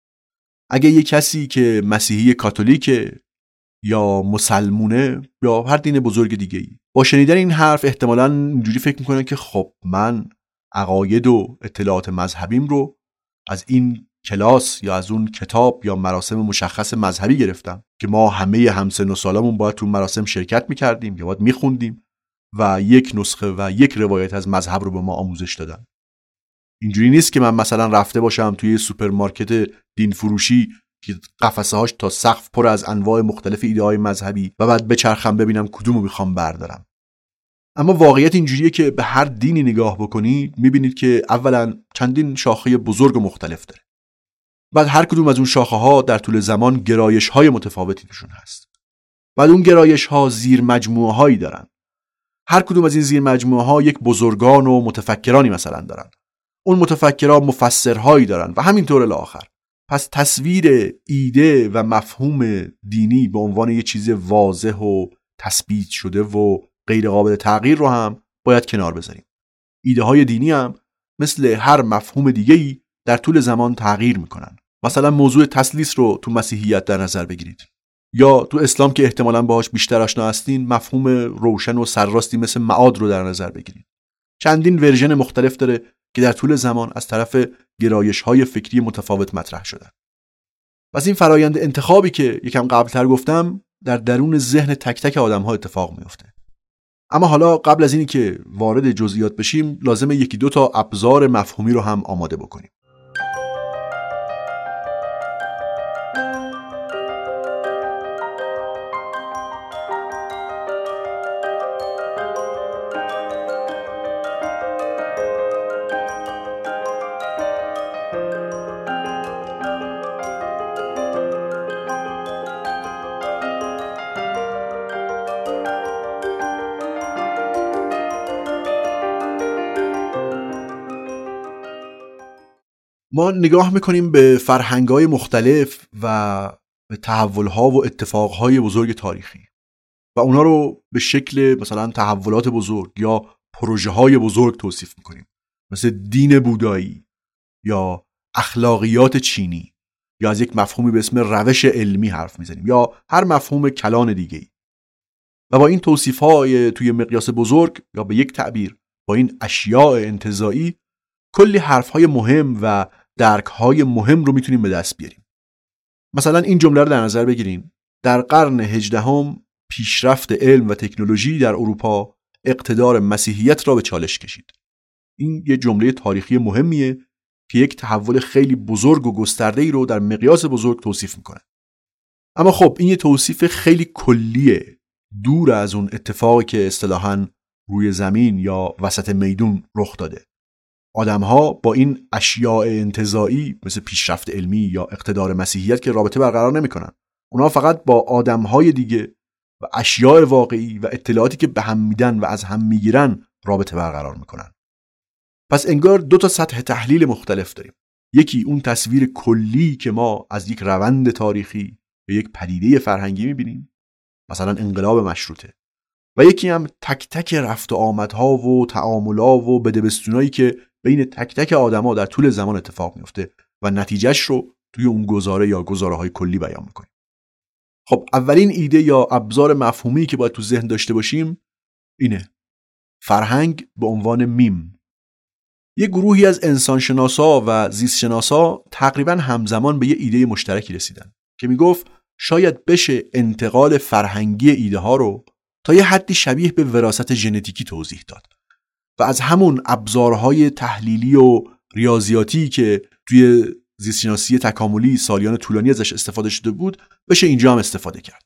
اگه یه کسی که مسیحی کاتولیکه یا مسلمونه یا هر دین بزرگ دیگه‌ای با شنیدن این حرف احتمالاً اینجوری فکر میکنه که خب من عقاید و اطلاعات مذهبیم رو از این کلاس یا از اون کتاب یا مراسم مشخص مذهبی گرفتم که ما همه همسن و سالمون باید تو مراسم شرکت میکردیم یا باید میخوندیم و یک نسخه و یک روایت از مذهب رو به ما آموزش دادن. اینجوری نیست که من مثلا رفته باشم توی سوپرمارکت دین فروشی که قفسه هاش تا سقف پر از انواع مختلف ایده های مذهبی و بعد بچرخم ببینم کدومو میخوام بردارم. اما واقعیت اینجوریه که به هر دینی نگاه بکنید میبینید که اولا چندین شاخه بزرگ و مختلف داره. بعد هر کدوم از اون شاخه ها در طول زمان گرایش های متفاوتی توشون هست. بعد اون گرایش ها زیر مجموعه هایی دارن. هر کدوم از این زیر مجموعه ها یک بزرگان و متفکرانی مثلا دارن. اون متفکران مفسرهایی دارن و همینطور الی آخر. پس تصویر ایده و مفهوم دینی به عنوان یه چیز واضح و تثبیت شده و غیر قابل تغییر رو هم باید کنار بذاریم. ایده های دینی هم مثل هر مفهوم دیگه‌ای در طول زمان تغییر میکنن. مثلا موضوع تثلیث رو تو مسیحیت در نظر بگیرید، یا تو اسلام که احتمالاً باهاش بیشتر آشنا هستین مفهوم روشن و سرراستی مثل معاد رو در نظر بگیرید. چندین ورژن مختلف داره که در طول زمان از طرف گرایش‌های فکری متفاوت مطرح شدن. پس این فرایند انتخابی که یکم قبل‌تر گفتم در درون ذهن تک تک آدم‌ها اتفاق میفته. اما حالا قبل از اینی که وارد جزئیات بشیم لازمه یکی دو تا ابزار مفهومی رو هم آماده بکنیم. ما نگاه میکنیم به فرهنگ‌های مختلف و به تحول‌ها و اتفاق‌های بزرگ تاریخی و اونا رو به شکل مثلا تحولات بزرگ یا پروژه‌های بزرگ توصیف میکنیم، مثل دین بودایی یا اخلاقیات چینی، یا از یک مفهومی به اسم روش علمی حرف میزنیم یا هر مفهوم کلان دیگه‌ای. و با این توصیف‌های توی مقیاس بزرگ یا به یک تعبیر با این اشیاء انتزاعی کلی حرف‌های مهم و درک‌های مهم رو میتونیم به دست بیاریم. مثلا این جمله رو در نظر بگیریم: در قرن هجدهم پیشرفت علم و تکنولوژی در اروپا اقتدار مسیحیت را به چالش کشید. این یه جمله تاریخی مهمیه که یک تحول خیلی بزرگ و گسترده‌ای رو در مقیاس بزرگ توصیف میکنه. اما خب این یه توصیف خیلی کلیه، دور از اون اتفاقی که اصطلاحاً روی زمین یا وسط میدون رخ داده. آدم‌ها با این اشیاء انتزاعی مثل پیشرفت علمی یا اقتدار مسیحیت که رابطه برقرار نمی‌کنن. اونا فقط با آدم‌های دیگه و اشیاء واقعی و اطلاعاتی که به هم میدن و از هم میگیرن رابطه برقرار میکنن. پس انگار دو تا سطح تحلیل مختلف داریم. یکی اون تصویر کلی که ما از یک روند تاریخی به یک پدیده فرهنگی میبینیم، مثلا انقلاب مشروطه، و یکی هم تک تک رفت و آمدها و تعامل‌ها و بدبستونایی که بین تک تک آدما در طول زمان اتفاق میفته و نتیجهش رو توی اون گزاره یا گزاره‌های کلی بیان میکنیم. خب اولین ایده یا ابزار مفهومی که باید تو ذهن داشته باشیم اینه: فرهنگ به عنوان میم. یه گروهی از انسانشناسا و زیستشناسا تقریبا همزمان به یه ایده مشترکی رسیدن که میگفت شاید بشه انتقال فرهنگی ایده ها رو تا یه حدی شبیه به وراثت ژنتیکی توضیح داد و از همون ابزارهای تحلیلی و ریاضیاتی که توی زیستشناسی تکاملی سالیان طولانی ازش استفاده شده بود بشه اینجا هم استفاده کرد.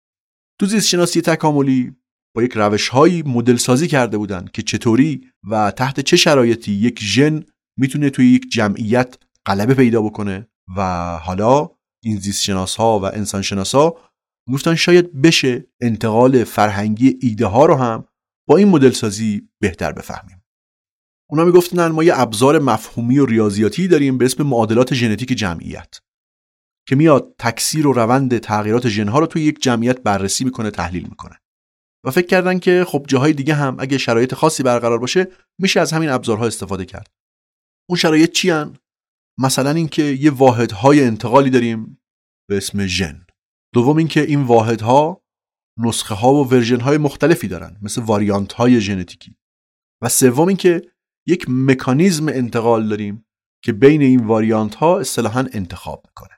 تو زیستشناسی تکاملی با یک روش‌هایی مدل سازی کرده بودن که چطوری و تحت چه شرایطی یک ژن میتونه توی یک جمعیت غلبه پیدا بکنه و حالا این زیستشناس‌ها و انسانشناسا گفتن شاید بشه انتقال فرهنگی ایده ها رو هم با این مدل سازی بهتر بفهمیم. اونا میگفتن ما یه ابزار مفهومی و ریاضیاتی داریم به اسم معادلات ژنتیک جمعیت که میاد تکثیر و روند تغییرات ژن‌ها رو توی یک جمعیت بررسی میکنه، تحلیل میکنه. و فکر کردن که خب جاهای دیگه هم اگه شرایط خاصی برقرار باشه میشه از همین ابزارها استفاده کرد. اون شرایط چی هن؟ مثلا اینکه یه واحدهای انتقالی داریم به اسم ژن. دوم اینکه این واحدها نسخه ها و ورژن های مختلفی دارن مثل واریانت های ژنتیکی. و سوم اینکه یک مکانیزم انتقال داریم که بین این واریانت ها اصطلاحاً انتخاب میکنه.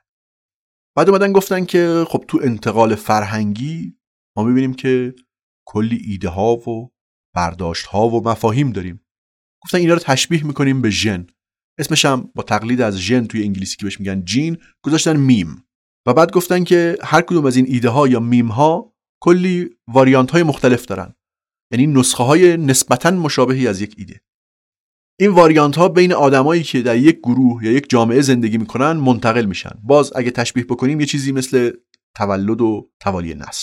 بعد اومدن گفتن که خب تو انتقال فرهنگی ما میبینیم که کلی ایده ها و برداشت ها و مفاهیم داریم. گفتن اینا رو تشبیه میکنیم به ژن. اسمش هم با تقلید از ژن توی انگلیسی که بهش میگن جین گذاشتن میم. و بعد گفتن که هر کدوم از این ایده ها یا میم ها کلی واریانت های مختلف دارن، یعنی نسخه های نسبتاً مشابهی از یک ایده. این واریانت ها بین آدمایی که در یک گروه یا یک جامعه زندگی میکنن منتقل میشن. باز اگه تشبیه بکنیم یه چیزی مثل تولد و توالی نسل.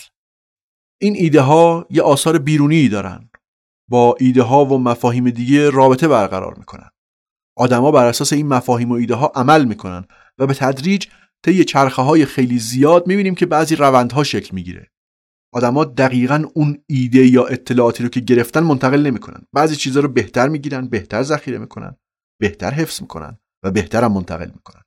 این ایده ها یه آثار بیرونی دارن، با ایده ها و مفاهیم دیگه رابطه برقرار میکنن. آدما بر اساس این مفاهیم و ایده ها عمل میکنن و به تدریج طی چرخه های خیلی زیاد میبینیم که بعضی روندها شکل میگیره. آدما دقیقاً اون ایده یا اطلاعاتی رو که گرفتن منتقل نمیکنن. بعضی چیزا رو بهتر میگیرن، بهتر ذخیره میکنن، بهتر حفظ میکنن و بهتر هم منتقل میکنن.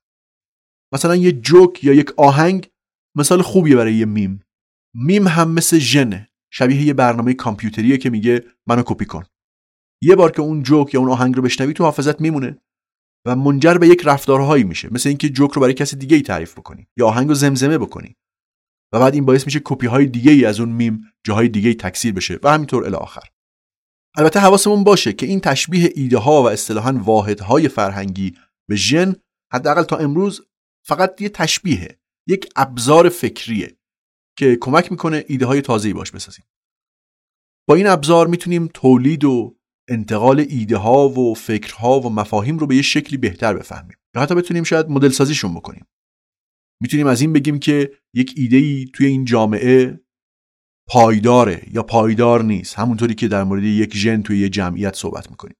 مثلا یه جوک یا یک آهنگ مثال خوبیه برای یه میم. میم هم مثل ژنه، شبیه یه برنامه کامپیوتریه که میگه منو کپی کن. یه بار که اون جوک یا اون آهنگ رو بشنوی تو حافظت میمونه و منجر به یک رفتارهایی میشه، مثل اینکه جوک رو برای کسی دیگه ای تعریف بکنی یا آهنگ رو زمزمه بکنی و بعد این باعث میشه کپی های دیگه ای از اون میم جاهای دیگه ای تکثیر بشه و همینطور الی آخر. البته حواسمون باشه که این تشبیه ایده ها و اصطلاحاً واحدهای فرهنگی به ژن حداقل تا امروز فقط یه تشبیهه، یک ابزار فکریه که کمک میکنه ایده های تازه‌ای باش بسازیم. با این ابزار میتونیم تولید و انتقال ایده ها و فکرها و مفاهیم رو به یه شکلی بهتر بفهمیم یا حتی بتونیم شاید مدل سازیشون بکنیم. میتونیم از این بگیم که یک ایده‌ای توی این جامعه پایداره یا پایدار نیست، همونطوری که در مورد یک ژن توی یه جمعیت صحبت میکنیم.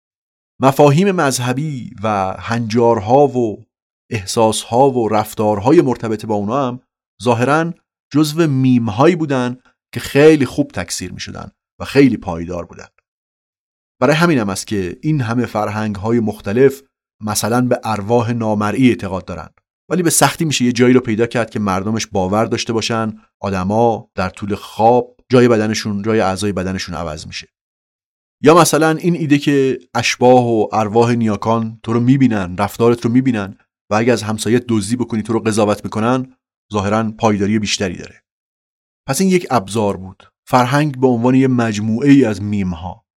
مفاهیم مذهبی و هنجارها و احساسها و رفتارهای مرتبط با اونا هم ظاهراً جزو میم‌هایی بودن که خیلی خوب تکثیر میشدن و خیلی پایدار بودن. برای همین هم است که این همه فرهنگ‌های مختلف مثلا به ارواح نامرئی اعتقاد دارن، ولی به سختی میشه یه جایی رو پیدا کرد که مردمش باور داشته باشن آدما در طول خواب جای بدنشون، جای اعضای بدنشون عوض میشه. یا مثلا این ایده که اشباح و ارواح نیاکان تو رو میبینن، رفتارت رو میبینن و اگه از همسایت دزدی بکنی تو رو قضاوت میکنن، ظاهراً پایداری بیشتری داره. پس این یک ابزار بود، فرهنگ به عنوان یه مجموعه ای از میم ها.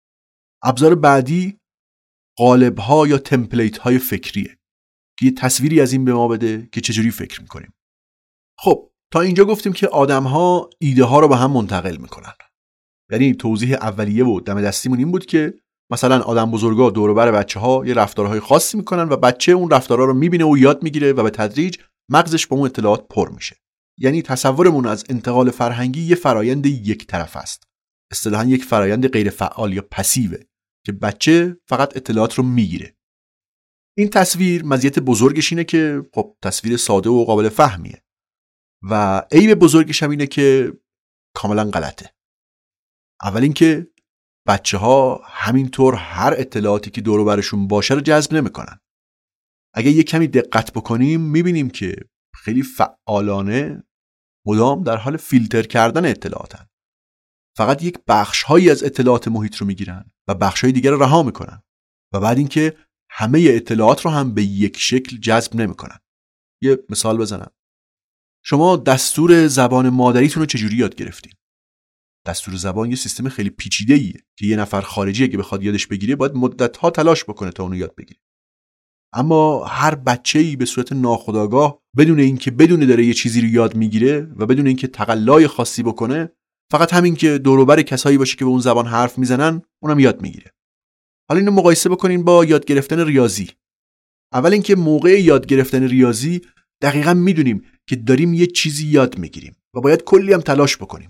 ابزار بعدی قالب ها یا تمپلیت های فکریه که یه تصویری از این به ما بده که چجوری فکر میکنیم. خب تا اینجا گفتیم که آدم ها ایده ها رو به هم منتقل میکنن. یعنی توضیح اولیه و دم دستیمون این بود که مثلا آدم بزرگا دور و بر بچه ها یه رفتارهای خاصی میکنن و بچه اون رفتارها رو میبینه و یاد میگیره و به تدریج مغزش با اون اطلاعات پر میشه. یعنی تصورمون از انتقال فرهنگی یه فرایند یک طرف است. اصطلاحاً یک فرایند غیر فعال یا پسیوه که بچه فقط اطلاعات رو میگیره. این تصویر مزیت بزرگش اینه که خب تصویر ساده و قابل فهمیه و عیب بزرگش هم اینه که کاملا غلطه. اول اینکه بچه‌ها همینطور هر اطلاعاتی که دور و برشون باشه رو جذب نمی‌کنن. اگه یه کمی دقت بکنیم می‌بینیم که خیلی فعالانه مدام در حال فیلتر کردن اطلاعاتن. فقط یک بخش‌هایی از اطلاعات محیط رو می‌گیرن و بخش‌های دیگر رو رها می‌کنن و بعد اینکه همه اطلاعات رو هم به یک شکل جذب نمی‌کنن. یه مثال بزنم. شما دستور زبان مادریتون رو چجوری یاد گرفتین؟ دستور زبان یه سیستم خیلی پیچیده‌ایه که یه نفر خارجی اگه بخواد یادش بگیره باید مدت‌ها تلاش بکنه تا اونو یاد بگیره. اما هر بچه‌ای به صورت ناخودآگاه بدون اینکه بدونه داره یه چیزی رو یاد میگیره و بدون اینکه تقلای خاصی بکنه، فقط همین که دور و بر کسایی باشه که به اون زبان حرف میزنن اونم یاد میگیره. حالا اینو مقایسه بکنین با یاد گرفتن ریاضی. اول اینکه موقع یاد گرفتن ریاضی دقیقاً میدونیم که داریم یه چیزی یاد میگیریم و باید کلی هم تلاش بکنیم.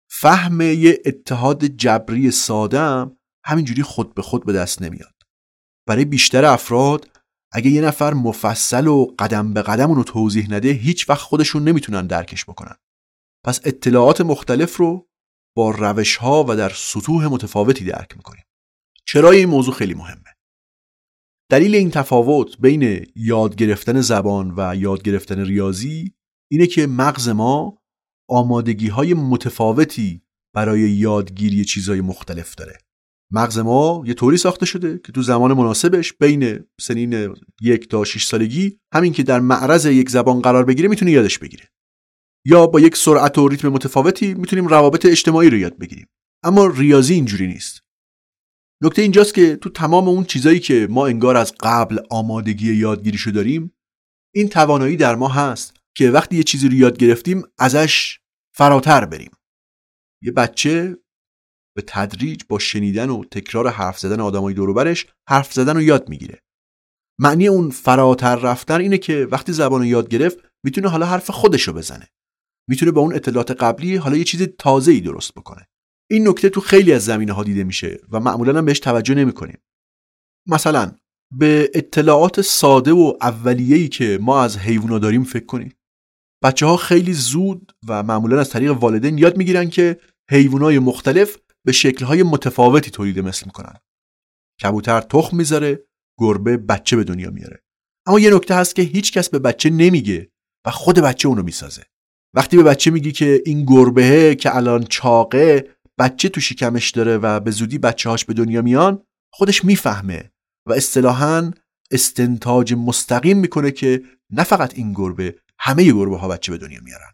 فهم یه اتحاد جبری ساده هم همینجوری خود به خود به دست نمیاد. برای بیشتر افراد اگه یه نفر مفصل و قدم به قدم اونو توضیح نده هیچ وقت خودشون نمیتونن درکش بکنن. پس اطلاعات مختلف رو با روش‌ها و در سطوح متفاوتی درک میکنیم. چرا این موضوع خیلی مهمه؟ دلیل این تفاوت بین یاد گرفتن زبان و یاد گرفتن ریاضی اینه که مغز ما آمادگی‌های متفاوتی برای یادگیری چیزهای مختلف داره. مغز ما یه طوری ساخته شده که تو زمان مناسبش بین سنین یک تا شش سالگی همین که در معرض یک زبان قرار بگیره میتونه یادش بگیره. یا با یک سرعت و ریتم متفاوتی میتونیم روابط اجتماعی رو یاد بگیریم. اما ریاضی اینجوری نیست. نکته اینجاست که تو تمام اون چیزایی که ما انگار از قبل آمادگی یادگیریشو داریم، این توانایی در ما هست که وقتی یه چیزی رو یاد گرفتیم ازش فراتر بریم. یه بچه به تدریج با شنیدن و تکرار حرف زدن آدمای دور و برش حرف زدن رو یاد میگیره. معنی اون فراتر رفتن اینه که وقتی زبان رو یاد گرفت میتونه حالا حرف خودشو بزنه. میتونه با اون اطلاعات قبلی حالا یه چیز تازه‌ای درست بکنه. این نکته تو خیلی از زمینه‌ها دیده میشه و معمولاً هم بهش توجه نمی‌کنیم. مثلا به اطلاعات ساده و اولیه‌ای که ما از حیونا داریم فکر کنید. بچه‌ها خیلی زود و معمولاً از طریق والدین یاد میگیرن که حیوانات مختلف به شکل‌های متفاوتی تولید مثل میکنن. کبوتر تخم میذاره، گربه بچه به دنیا میاره. اما یه نکته هست که هیچ کس به بچه نمیگه و خود بچه اونو میسازه. وقتی به بچه میگی که این گربهه که الان چاقه بچه تو شکمش داره و به زودی بچه‌هاش به دنیا میان، خودش میفهمه و اصطلاحاً استنتاج مستقیم میکنه که نه فقط این گربه، همه گربه ها بچه به دنیا میارن.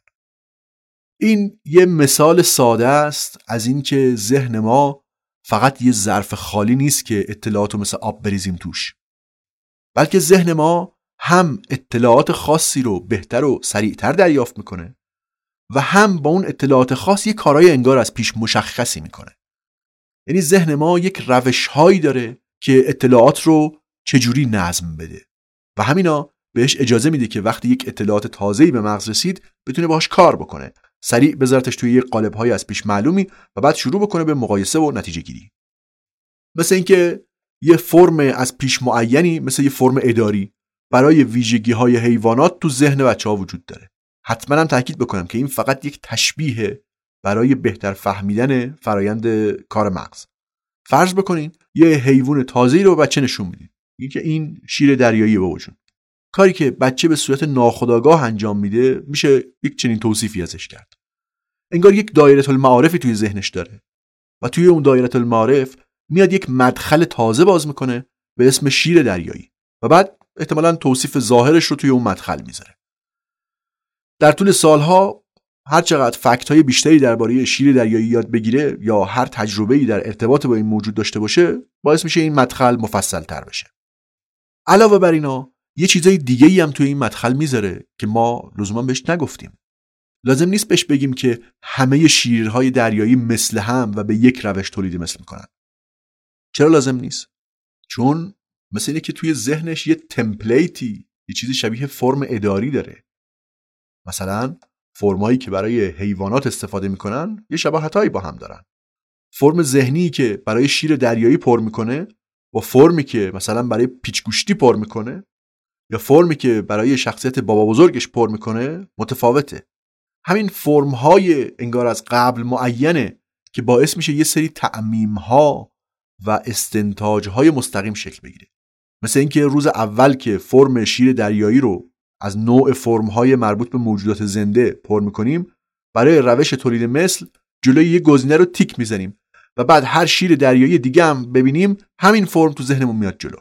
این یه مثال ساده است از این که ذهن ما فقط یه ظرف خالی نیست که اطلاعاتو مثل آب بریزیم توش، بلکه ذهن ما هم اطلاعات خاصی رو بهتر و سریعتر دریافت میکنه و هم با اون اطلاعات خاص یه کارهای انگار از پیش مشخصی میکنه. یعنی ذهن ما یک روش‌هایی داره که اطلاعات رو چجوری نظم بده و همینا بهش اجازه میده که وقتی یک اطلاعات تازه‌ای به مغز رسید بتونه باهاش کار بکنه، سریع بذارتش توی یک قالب‌های از پیش معلومی و بعد شروع بکنه به مقایسه و نتیجه گیری. مثل اینکه یه فرم از پیش معینی مثل یه فرم اداری برای ویژگی‌های حیوانات تو ذهن بچه‌ها وجود داره. حتما هم تاکید بکنم که این فقط یک تشبیه برای بهتر فهمیدن فرایند کار مغز. فرض بکنین یه حیوان تازه‌ای رو به بچه نشون میدین. اینکه این شیر دریایی با وجود. کاری که بچه به صورت ناخودآگاه انجام میده میشه یک چنین توصیفی ازش کرد. انگار یک دایره المعارفی توی ذهنش داره و توی اون دایره المعارف میاد یک مدخل تازه باز میکنه به اسم شیر دریایی و بعد احتمالاً توصیف ظاهرش رو توی اون مدخل میذاره. در طول سالها هر چقدر فکت‌های بیشتری درباره شیر دریایی یاد بگیره یا هر تجربه‌ای در ارتباط با این موجود داشته باشه، باعث میشه این مدخل مفصل‌تر بشه. علاوه بر اینا یه چیزای دیگه‌ای هم توی این مدخل میذاره که ما لزوما بهش نگفتیم. لازم نیست بهش بگیم که همه شیرهای دریایی مثل هم و به یک روش تولید مثل میکنن. چرا لازم نیست؟ چون مثل اینه که توی ذهنش یه تمپلیتی، یه چیزی شبیه فرم اداری داره. مثلا فرمایی که برای حیوانات استفاده میکنن یه شباهتایی با هم دارن. فرم ذهنی که برای شیر دریایی پر میکنه با فرمی که مثلا برای پیچگوشتی پر میکنه یا فرمی که برای شخصیت بابا بزرگش پر میکنه متفاوته. همین فرم‌های انگار از قبل معینه که باعث میشه یه سری تعمیم‌ها و استنتاج‌های مستقیم شکل بگیره. مثل اینکه روز اول که فرم شیر دریایی رو از نوع فرم‌های مربوط به موجودات زنده پر می‌کنیم، برای روش تولید مثل جلوی یه گزینه رو تیک می‌زنیم و بعد هر شیر دریایی دیگه هم ببینیم همین فرم تو ذهنمون میاد جلو.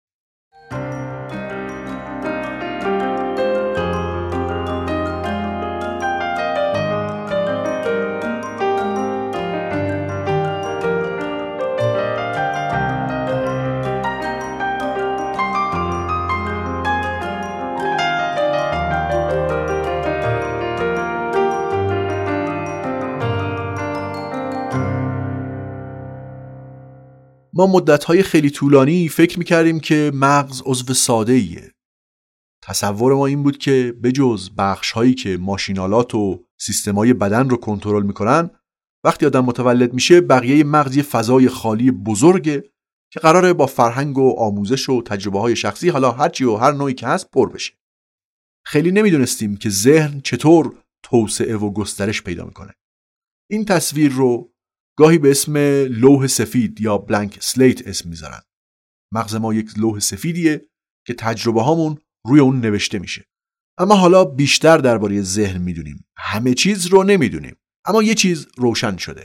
ما مدت‌های خیلی طولانی فکر می‌کردیم که مغز عضو ساده‌ایه. تصور ما این بود که بجز بخش‌هایی که ماشینالات و سیستم‌های بدن رو کنترل می‌کنن، وقتی آدم متولد میشه بقیه مغز یه فضای خالی بزرگه که قراره با فرهنگ و آموزش و تجربه‌های شخصی، حالا هر چی و هر نوعی که هست، پر بشه. خیلی نمیدونستیم که ذهن چطور توسعه و گسترش پیدا میکنه. این تصویر رو گاهی به اسم لوح سفید یا بلانک اسلیت اسم میذارن. مغز ما یک لوح سفیدیه که تجربه هامون روی اون نوشته میشه. اما حالا بیشتر درباره ذهن میدونیم. همه چیز رو نمیدونیم، اما یه چیز روشن شده.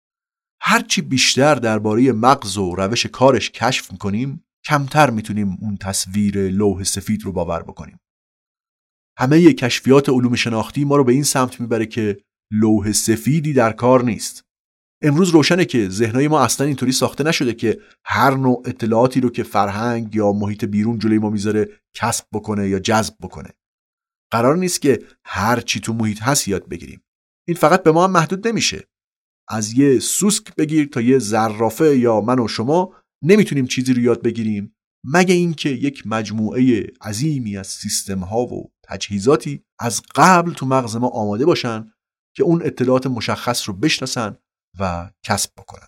هرچی بیشتر درباره مغز و روش کارش کشف میکنیم، کمتر میتونیم اون تصویر لوح سفید رو باور بکنیم. همه کشفیات علوم شناختی ما رو به این سمت میبره که لوح سفیدی در کار نیست. امروز روشنه که ذهنای ما اصلا اینطوری ساخته نشده که هر نوع اطلاعاتی رو که فرهنگ یا محیط بیرون جلوی ما میذاره کسب بکنه یا جذب بکنه. قرار نیست که هر چی تو محیط هست یاد بگیریم. این فقط به ما هم محدود نمیشه. از یه سوسک بگیر تا یه زرافه یا من و شما نمیتونیم چیزی رو یاد بگیریم مگه اینکه یک مجموعه عظیمی از سیستم ها و تجهیزاتی از قبل تو مغز ما آماده باشن که اون اطلاعات مشخص رو بشناسن و کسب بکنن.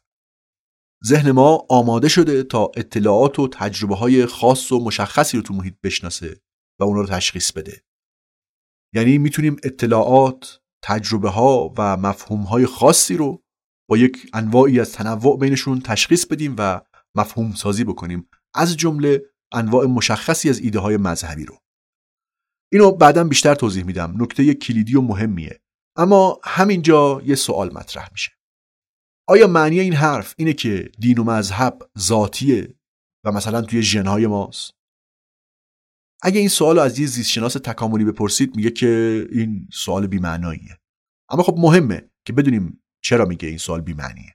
ذهن ما آماده شده تا اطلاعات و تجربه های خاص و مشخصی رو تو محیط بشناسه و اونا رو تشخیص بده. یعنی میتونیم اطلاعات، تجربه ها و مفهوم های خاصی رو با یک انواعی از تنوع بینشون تشخیص بدیم و مفهوم سازی بکنیم، از جمله انواع مشخصی از ایده های مذهبی رو. اینو بعداً بیشتر توضیح میدم، نکته کلیدی و مهمیه. اما همینجا یه سوال مطرح میشه. آیا معنی این حرف اینه که دین و مذهب ذاتیه و مثلا توی ژن‌های ماست؟ اگه این سوال از یه زیستشناس تکاملی بپرسید میگه که این سوال بی‌معناییه. اما خب مهمه که بدونیم چرا میگه این سوال بی‌معنیه.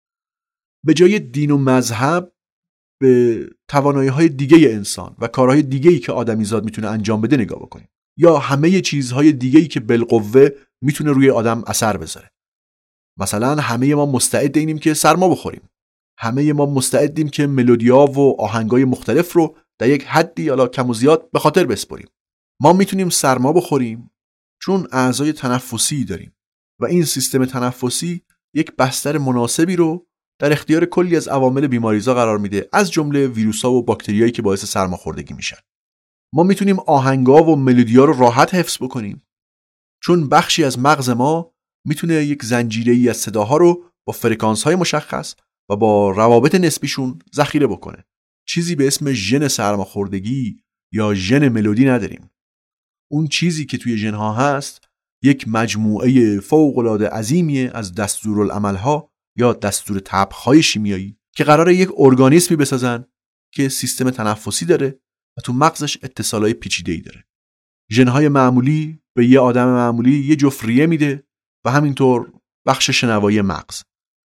به جای دین و مذهب به توانایی‌های دیگه انسان و کارهای دیگه‌ای که آدمیزاد میتونه انجام بده نگاه بکنیم، یا همه چیزهای دیگه‌ای که بالقوه میتونه روی آدم اثر بذاره. مثلا همه ما مستعد اینیم که سرما بخوریم. همه ما مستعدیم که ملودی‌ها و آهنگای مختلف رو در یک حدی حالا کم و زیاد به خاطر بسپریم. ما میتونیم سرما بخوریم چون اعضای تنفسی داریم و این سیستم تنفسی یک بستر مناسبی رو در اختیار کلی از عوامل بیماریزا قرار میده، از جمله ویروس‌ها و باکتریایی که باعث سرماخوردگی میشن. ما میتونیم آهنگا و ملودی‌ها رو راحت حفظ بکنیم چون بخشی از مغز ما میتونه یک زنجیره‌ای از صداها رو با فرکانس‌های مشخص و با روابط نسبیشون ذخیره بکنه. چیزی به اسم ژن سرماخوردگی یا ژن ملودی نداریم. اون چیزی که توی ژن‌ها هست یک مجموعه فوق‌العاده عظیمیه از دستورالعمل‌ها یا دستور طبخ‌های شیمیایی که قراره یک ارگانیسمی بسازن که سیستم تنفسی داره و تو مغزش اتصالای پیچیده‌ای داره. ژن‌های معمولی به یه آدم معمولی یه جفت ریه میده و همینطور بخش شنوایی مغز.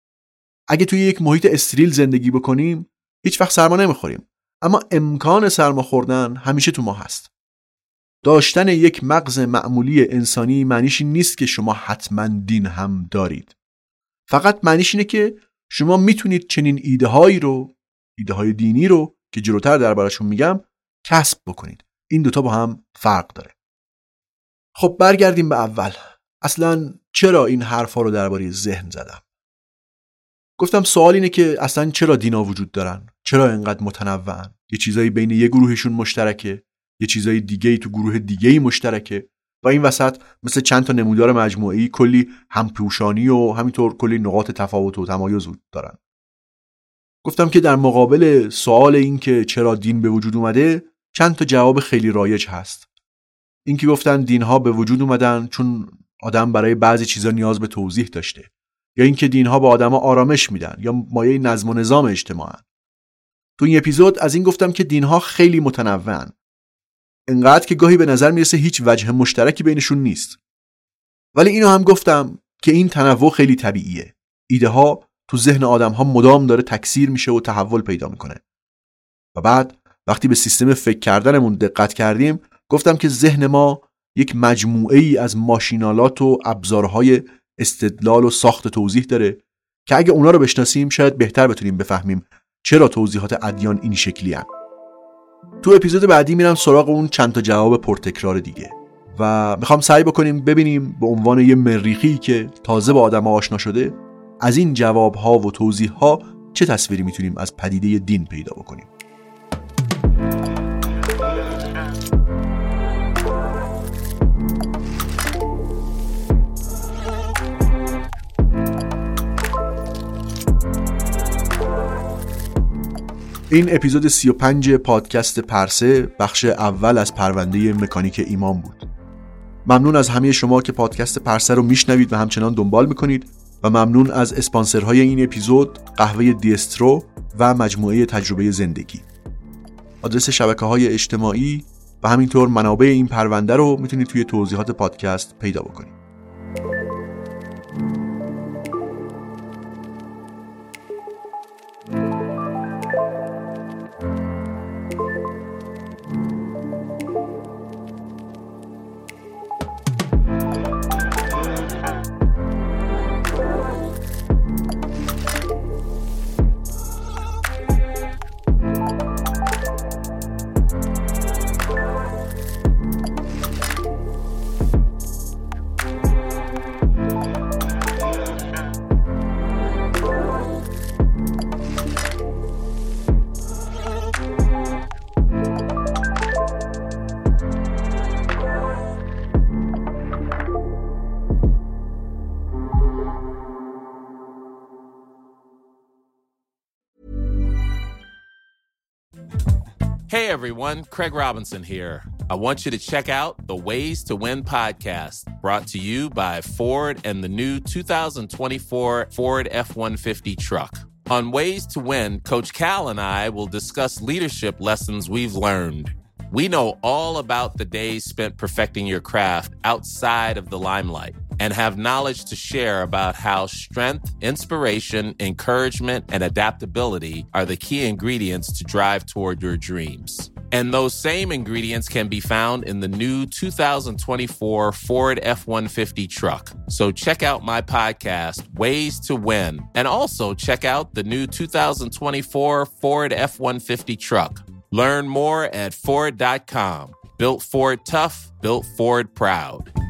اگه توی یک محیط استریل زندگی بکنیم هیچ وقت سرما نمیخوریم، اما امکان سرما خوردن همیشه تو ما هست. داشتن یک مغز معمولی انسانی معنیش این نیست که شما حتما دین هم دارید. فقط معنیش اینه که شما میتونید چنین ایده هایی رو، ایده های دینی رو که جلوتر دربارشون میگم، کسب بکنید. این دوتا با هم فرق داره. خب برگردیم به اول. اصلا چرا این حرفا رو درباره ذهن زدم؟ گفتم سوال اینه که اصلا چرا دینا وجود دارن؟ چرا اینقدر متنوعن؟ یه چیزایی بین یه گروهشون مشترکه، یه چیزای دیگه‌ای تو گروه دیگه‌ای مشترکه و این وسط مثل چند تا نمودار مجموعه‌ای کلی همپوشانی و همینطور کلی نقاط تفاوت و تمایز وجود دارن. گفتم که در مقابل سوال این که چرا دین به وجود اومده چند تا جواب خیلی رایج هست. این که گفتن دین‌ها به وجود اومدن چون آدم برای بعضی چیزا نیاز به توضیح داشته، یا اینکه دین‌ها به آدم‌ها آرامش میدن یا مایه نظم و نظام اجتماعن. تو این اپیزود از این گفتم که دین‌ها خیلی متنوعن، انقدر که گاهی به نظر میرسه هیچ وجه مشترکی بینشون نیست. ولی اینو هم گفتم که این تنوع خیلی طبیعیه. ایده ها تو ذهن آدم‌ها مدام داره تکثیر میشه و تحول پیدا میکنه. و بعد وقتی به سیستم فکر کردنمون دقت کردیم گفتم که ذهن ما یک مجموعه ای از ماشینالات و ابزارهای استدلال و ساخت توضیح داره که اگه اونا رو بشناسیم شاید بهتر بتونیم بفهمیم چرا توضیحات ادیان این شکلی هستند. تو اپیزود بعدی میرم سراغ اون چند تا جواب پرتکرار دیگه و میخوام سعی بکنیم ببینیم به عنوان یه مریخی که تازه با آدم آشنا شده از این جوابها و توضیحها چه تصویری میتونیم از پدیده دین پیدا بکنیم؟ این اپیزود سی و پنج پادکست پرسه، بخش اول از پرونده مکانیک ایمان بود. ممنون از همه شما که پادکست پرسه رو میشنوید و همچنان دنبال میکنید و ممنون از اسپانسرهای این اپیزود، قهوه دیسترو و مجموعه تجربه زندگی. آدرس شبکه‌های اجتماعی و همینطور منابع این پرونده رو میتونید توی توضیحات پادکست پیدا بکنید. Hey everyone, Craig Robinson here. I want you to check out the Ways to Win podcast, brought to you by Ford and the new two thousand twenty-four Ford F one fifty truck. On Ways to Win, Coach Cal and I will discuss leadership lessons we've learned. We know all about the days spent perfecting your craft outside of the limelight and have knowledge to share about how strength, inspiration, encouragement, and adaptability are the key ingredients to drive toward your dreams. And those same ingredients can be found in the new two thousand twenty-four Ford F one fifty truck. So check out my podcast, Ways to Win, and also check out the new two thousand twenty-four Ford F one fifty truck. Learn more at Ford dot com. Built Ford tough, built Ford proud.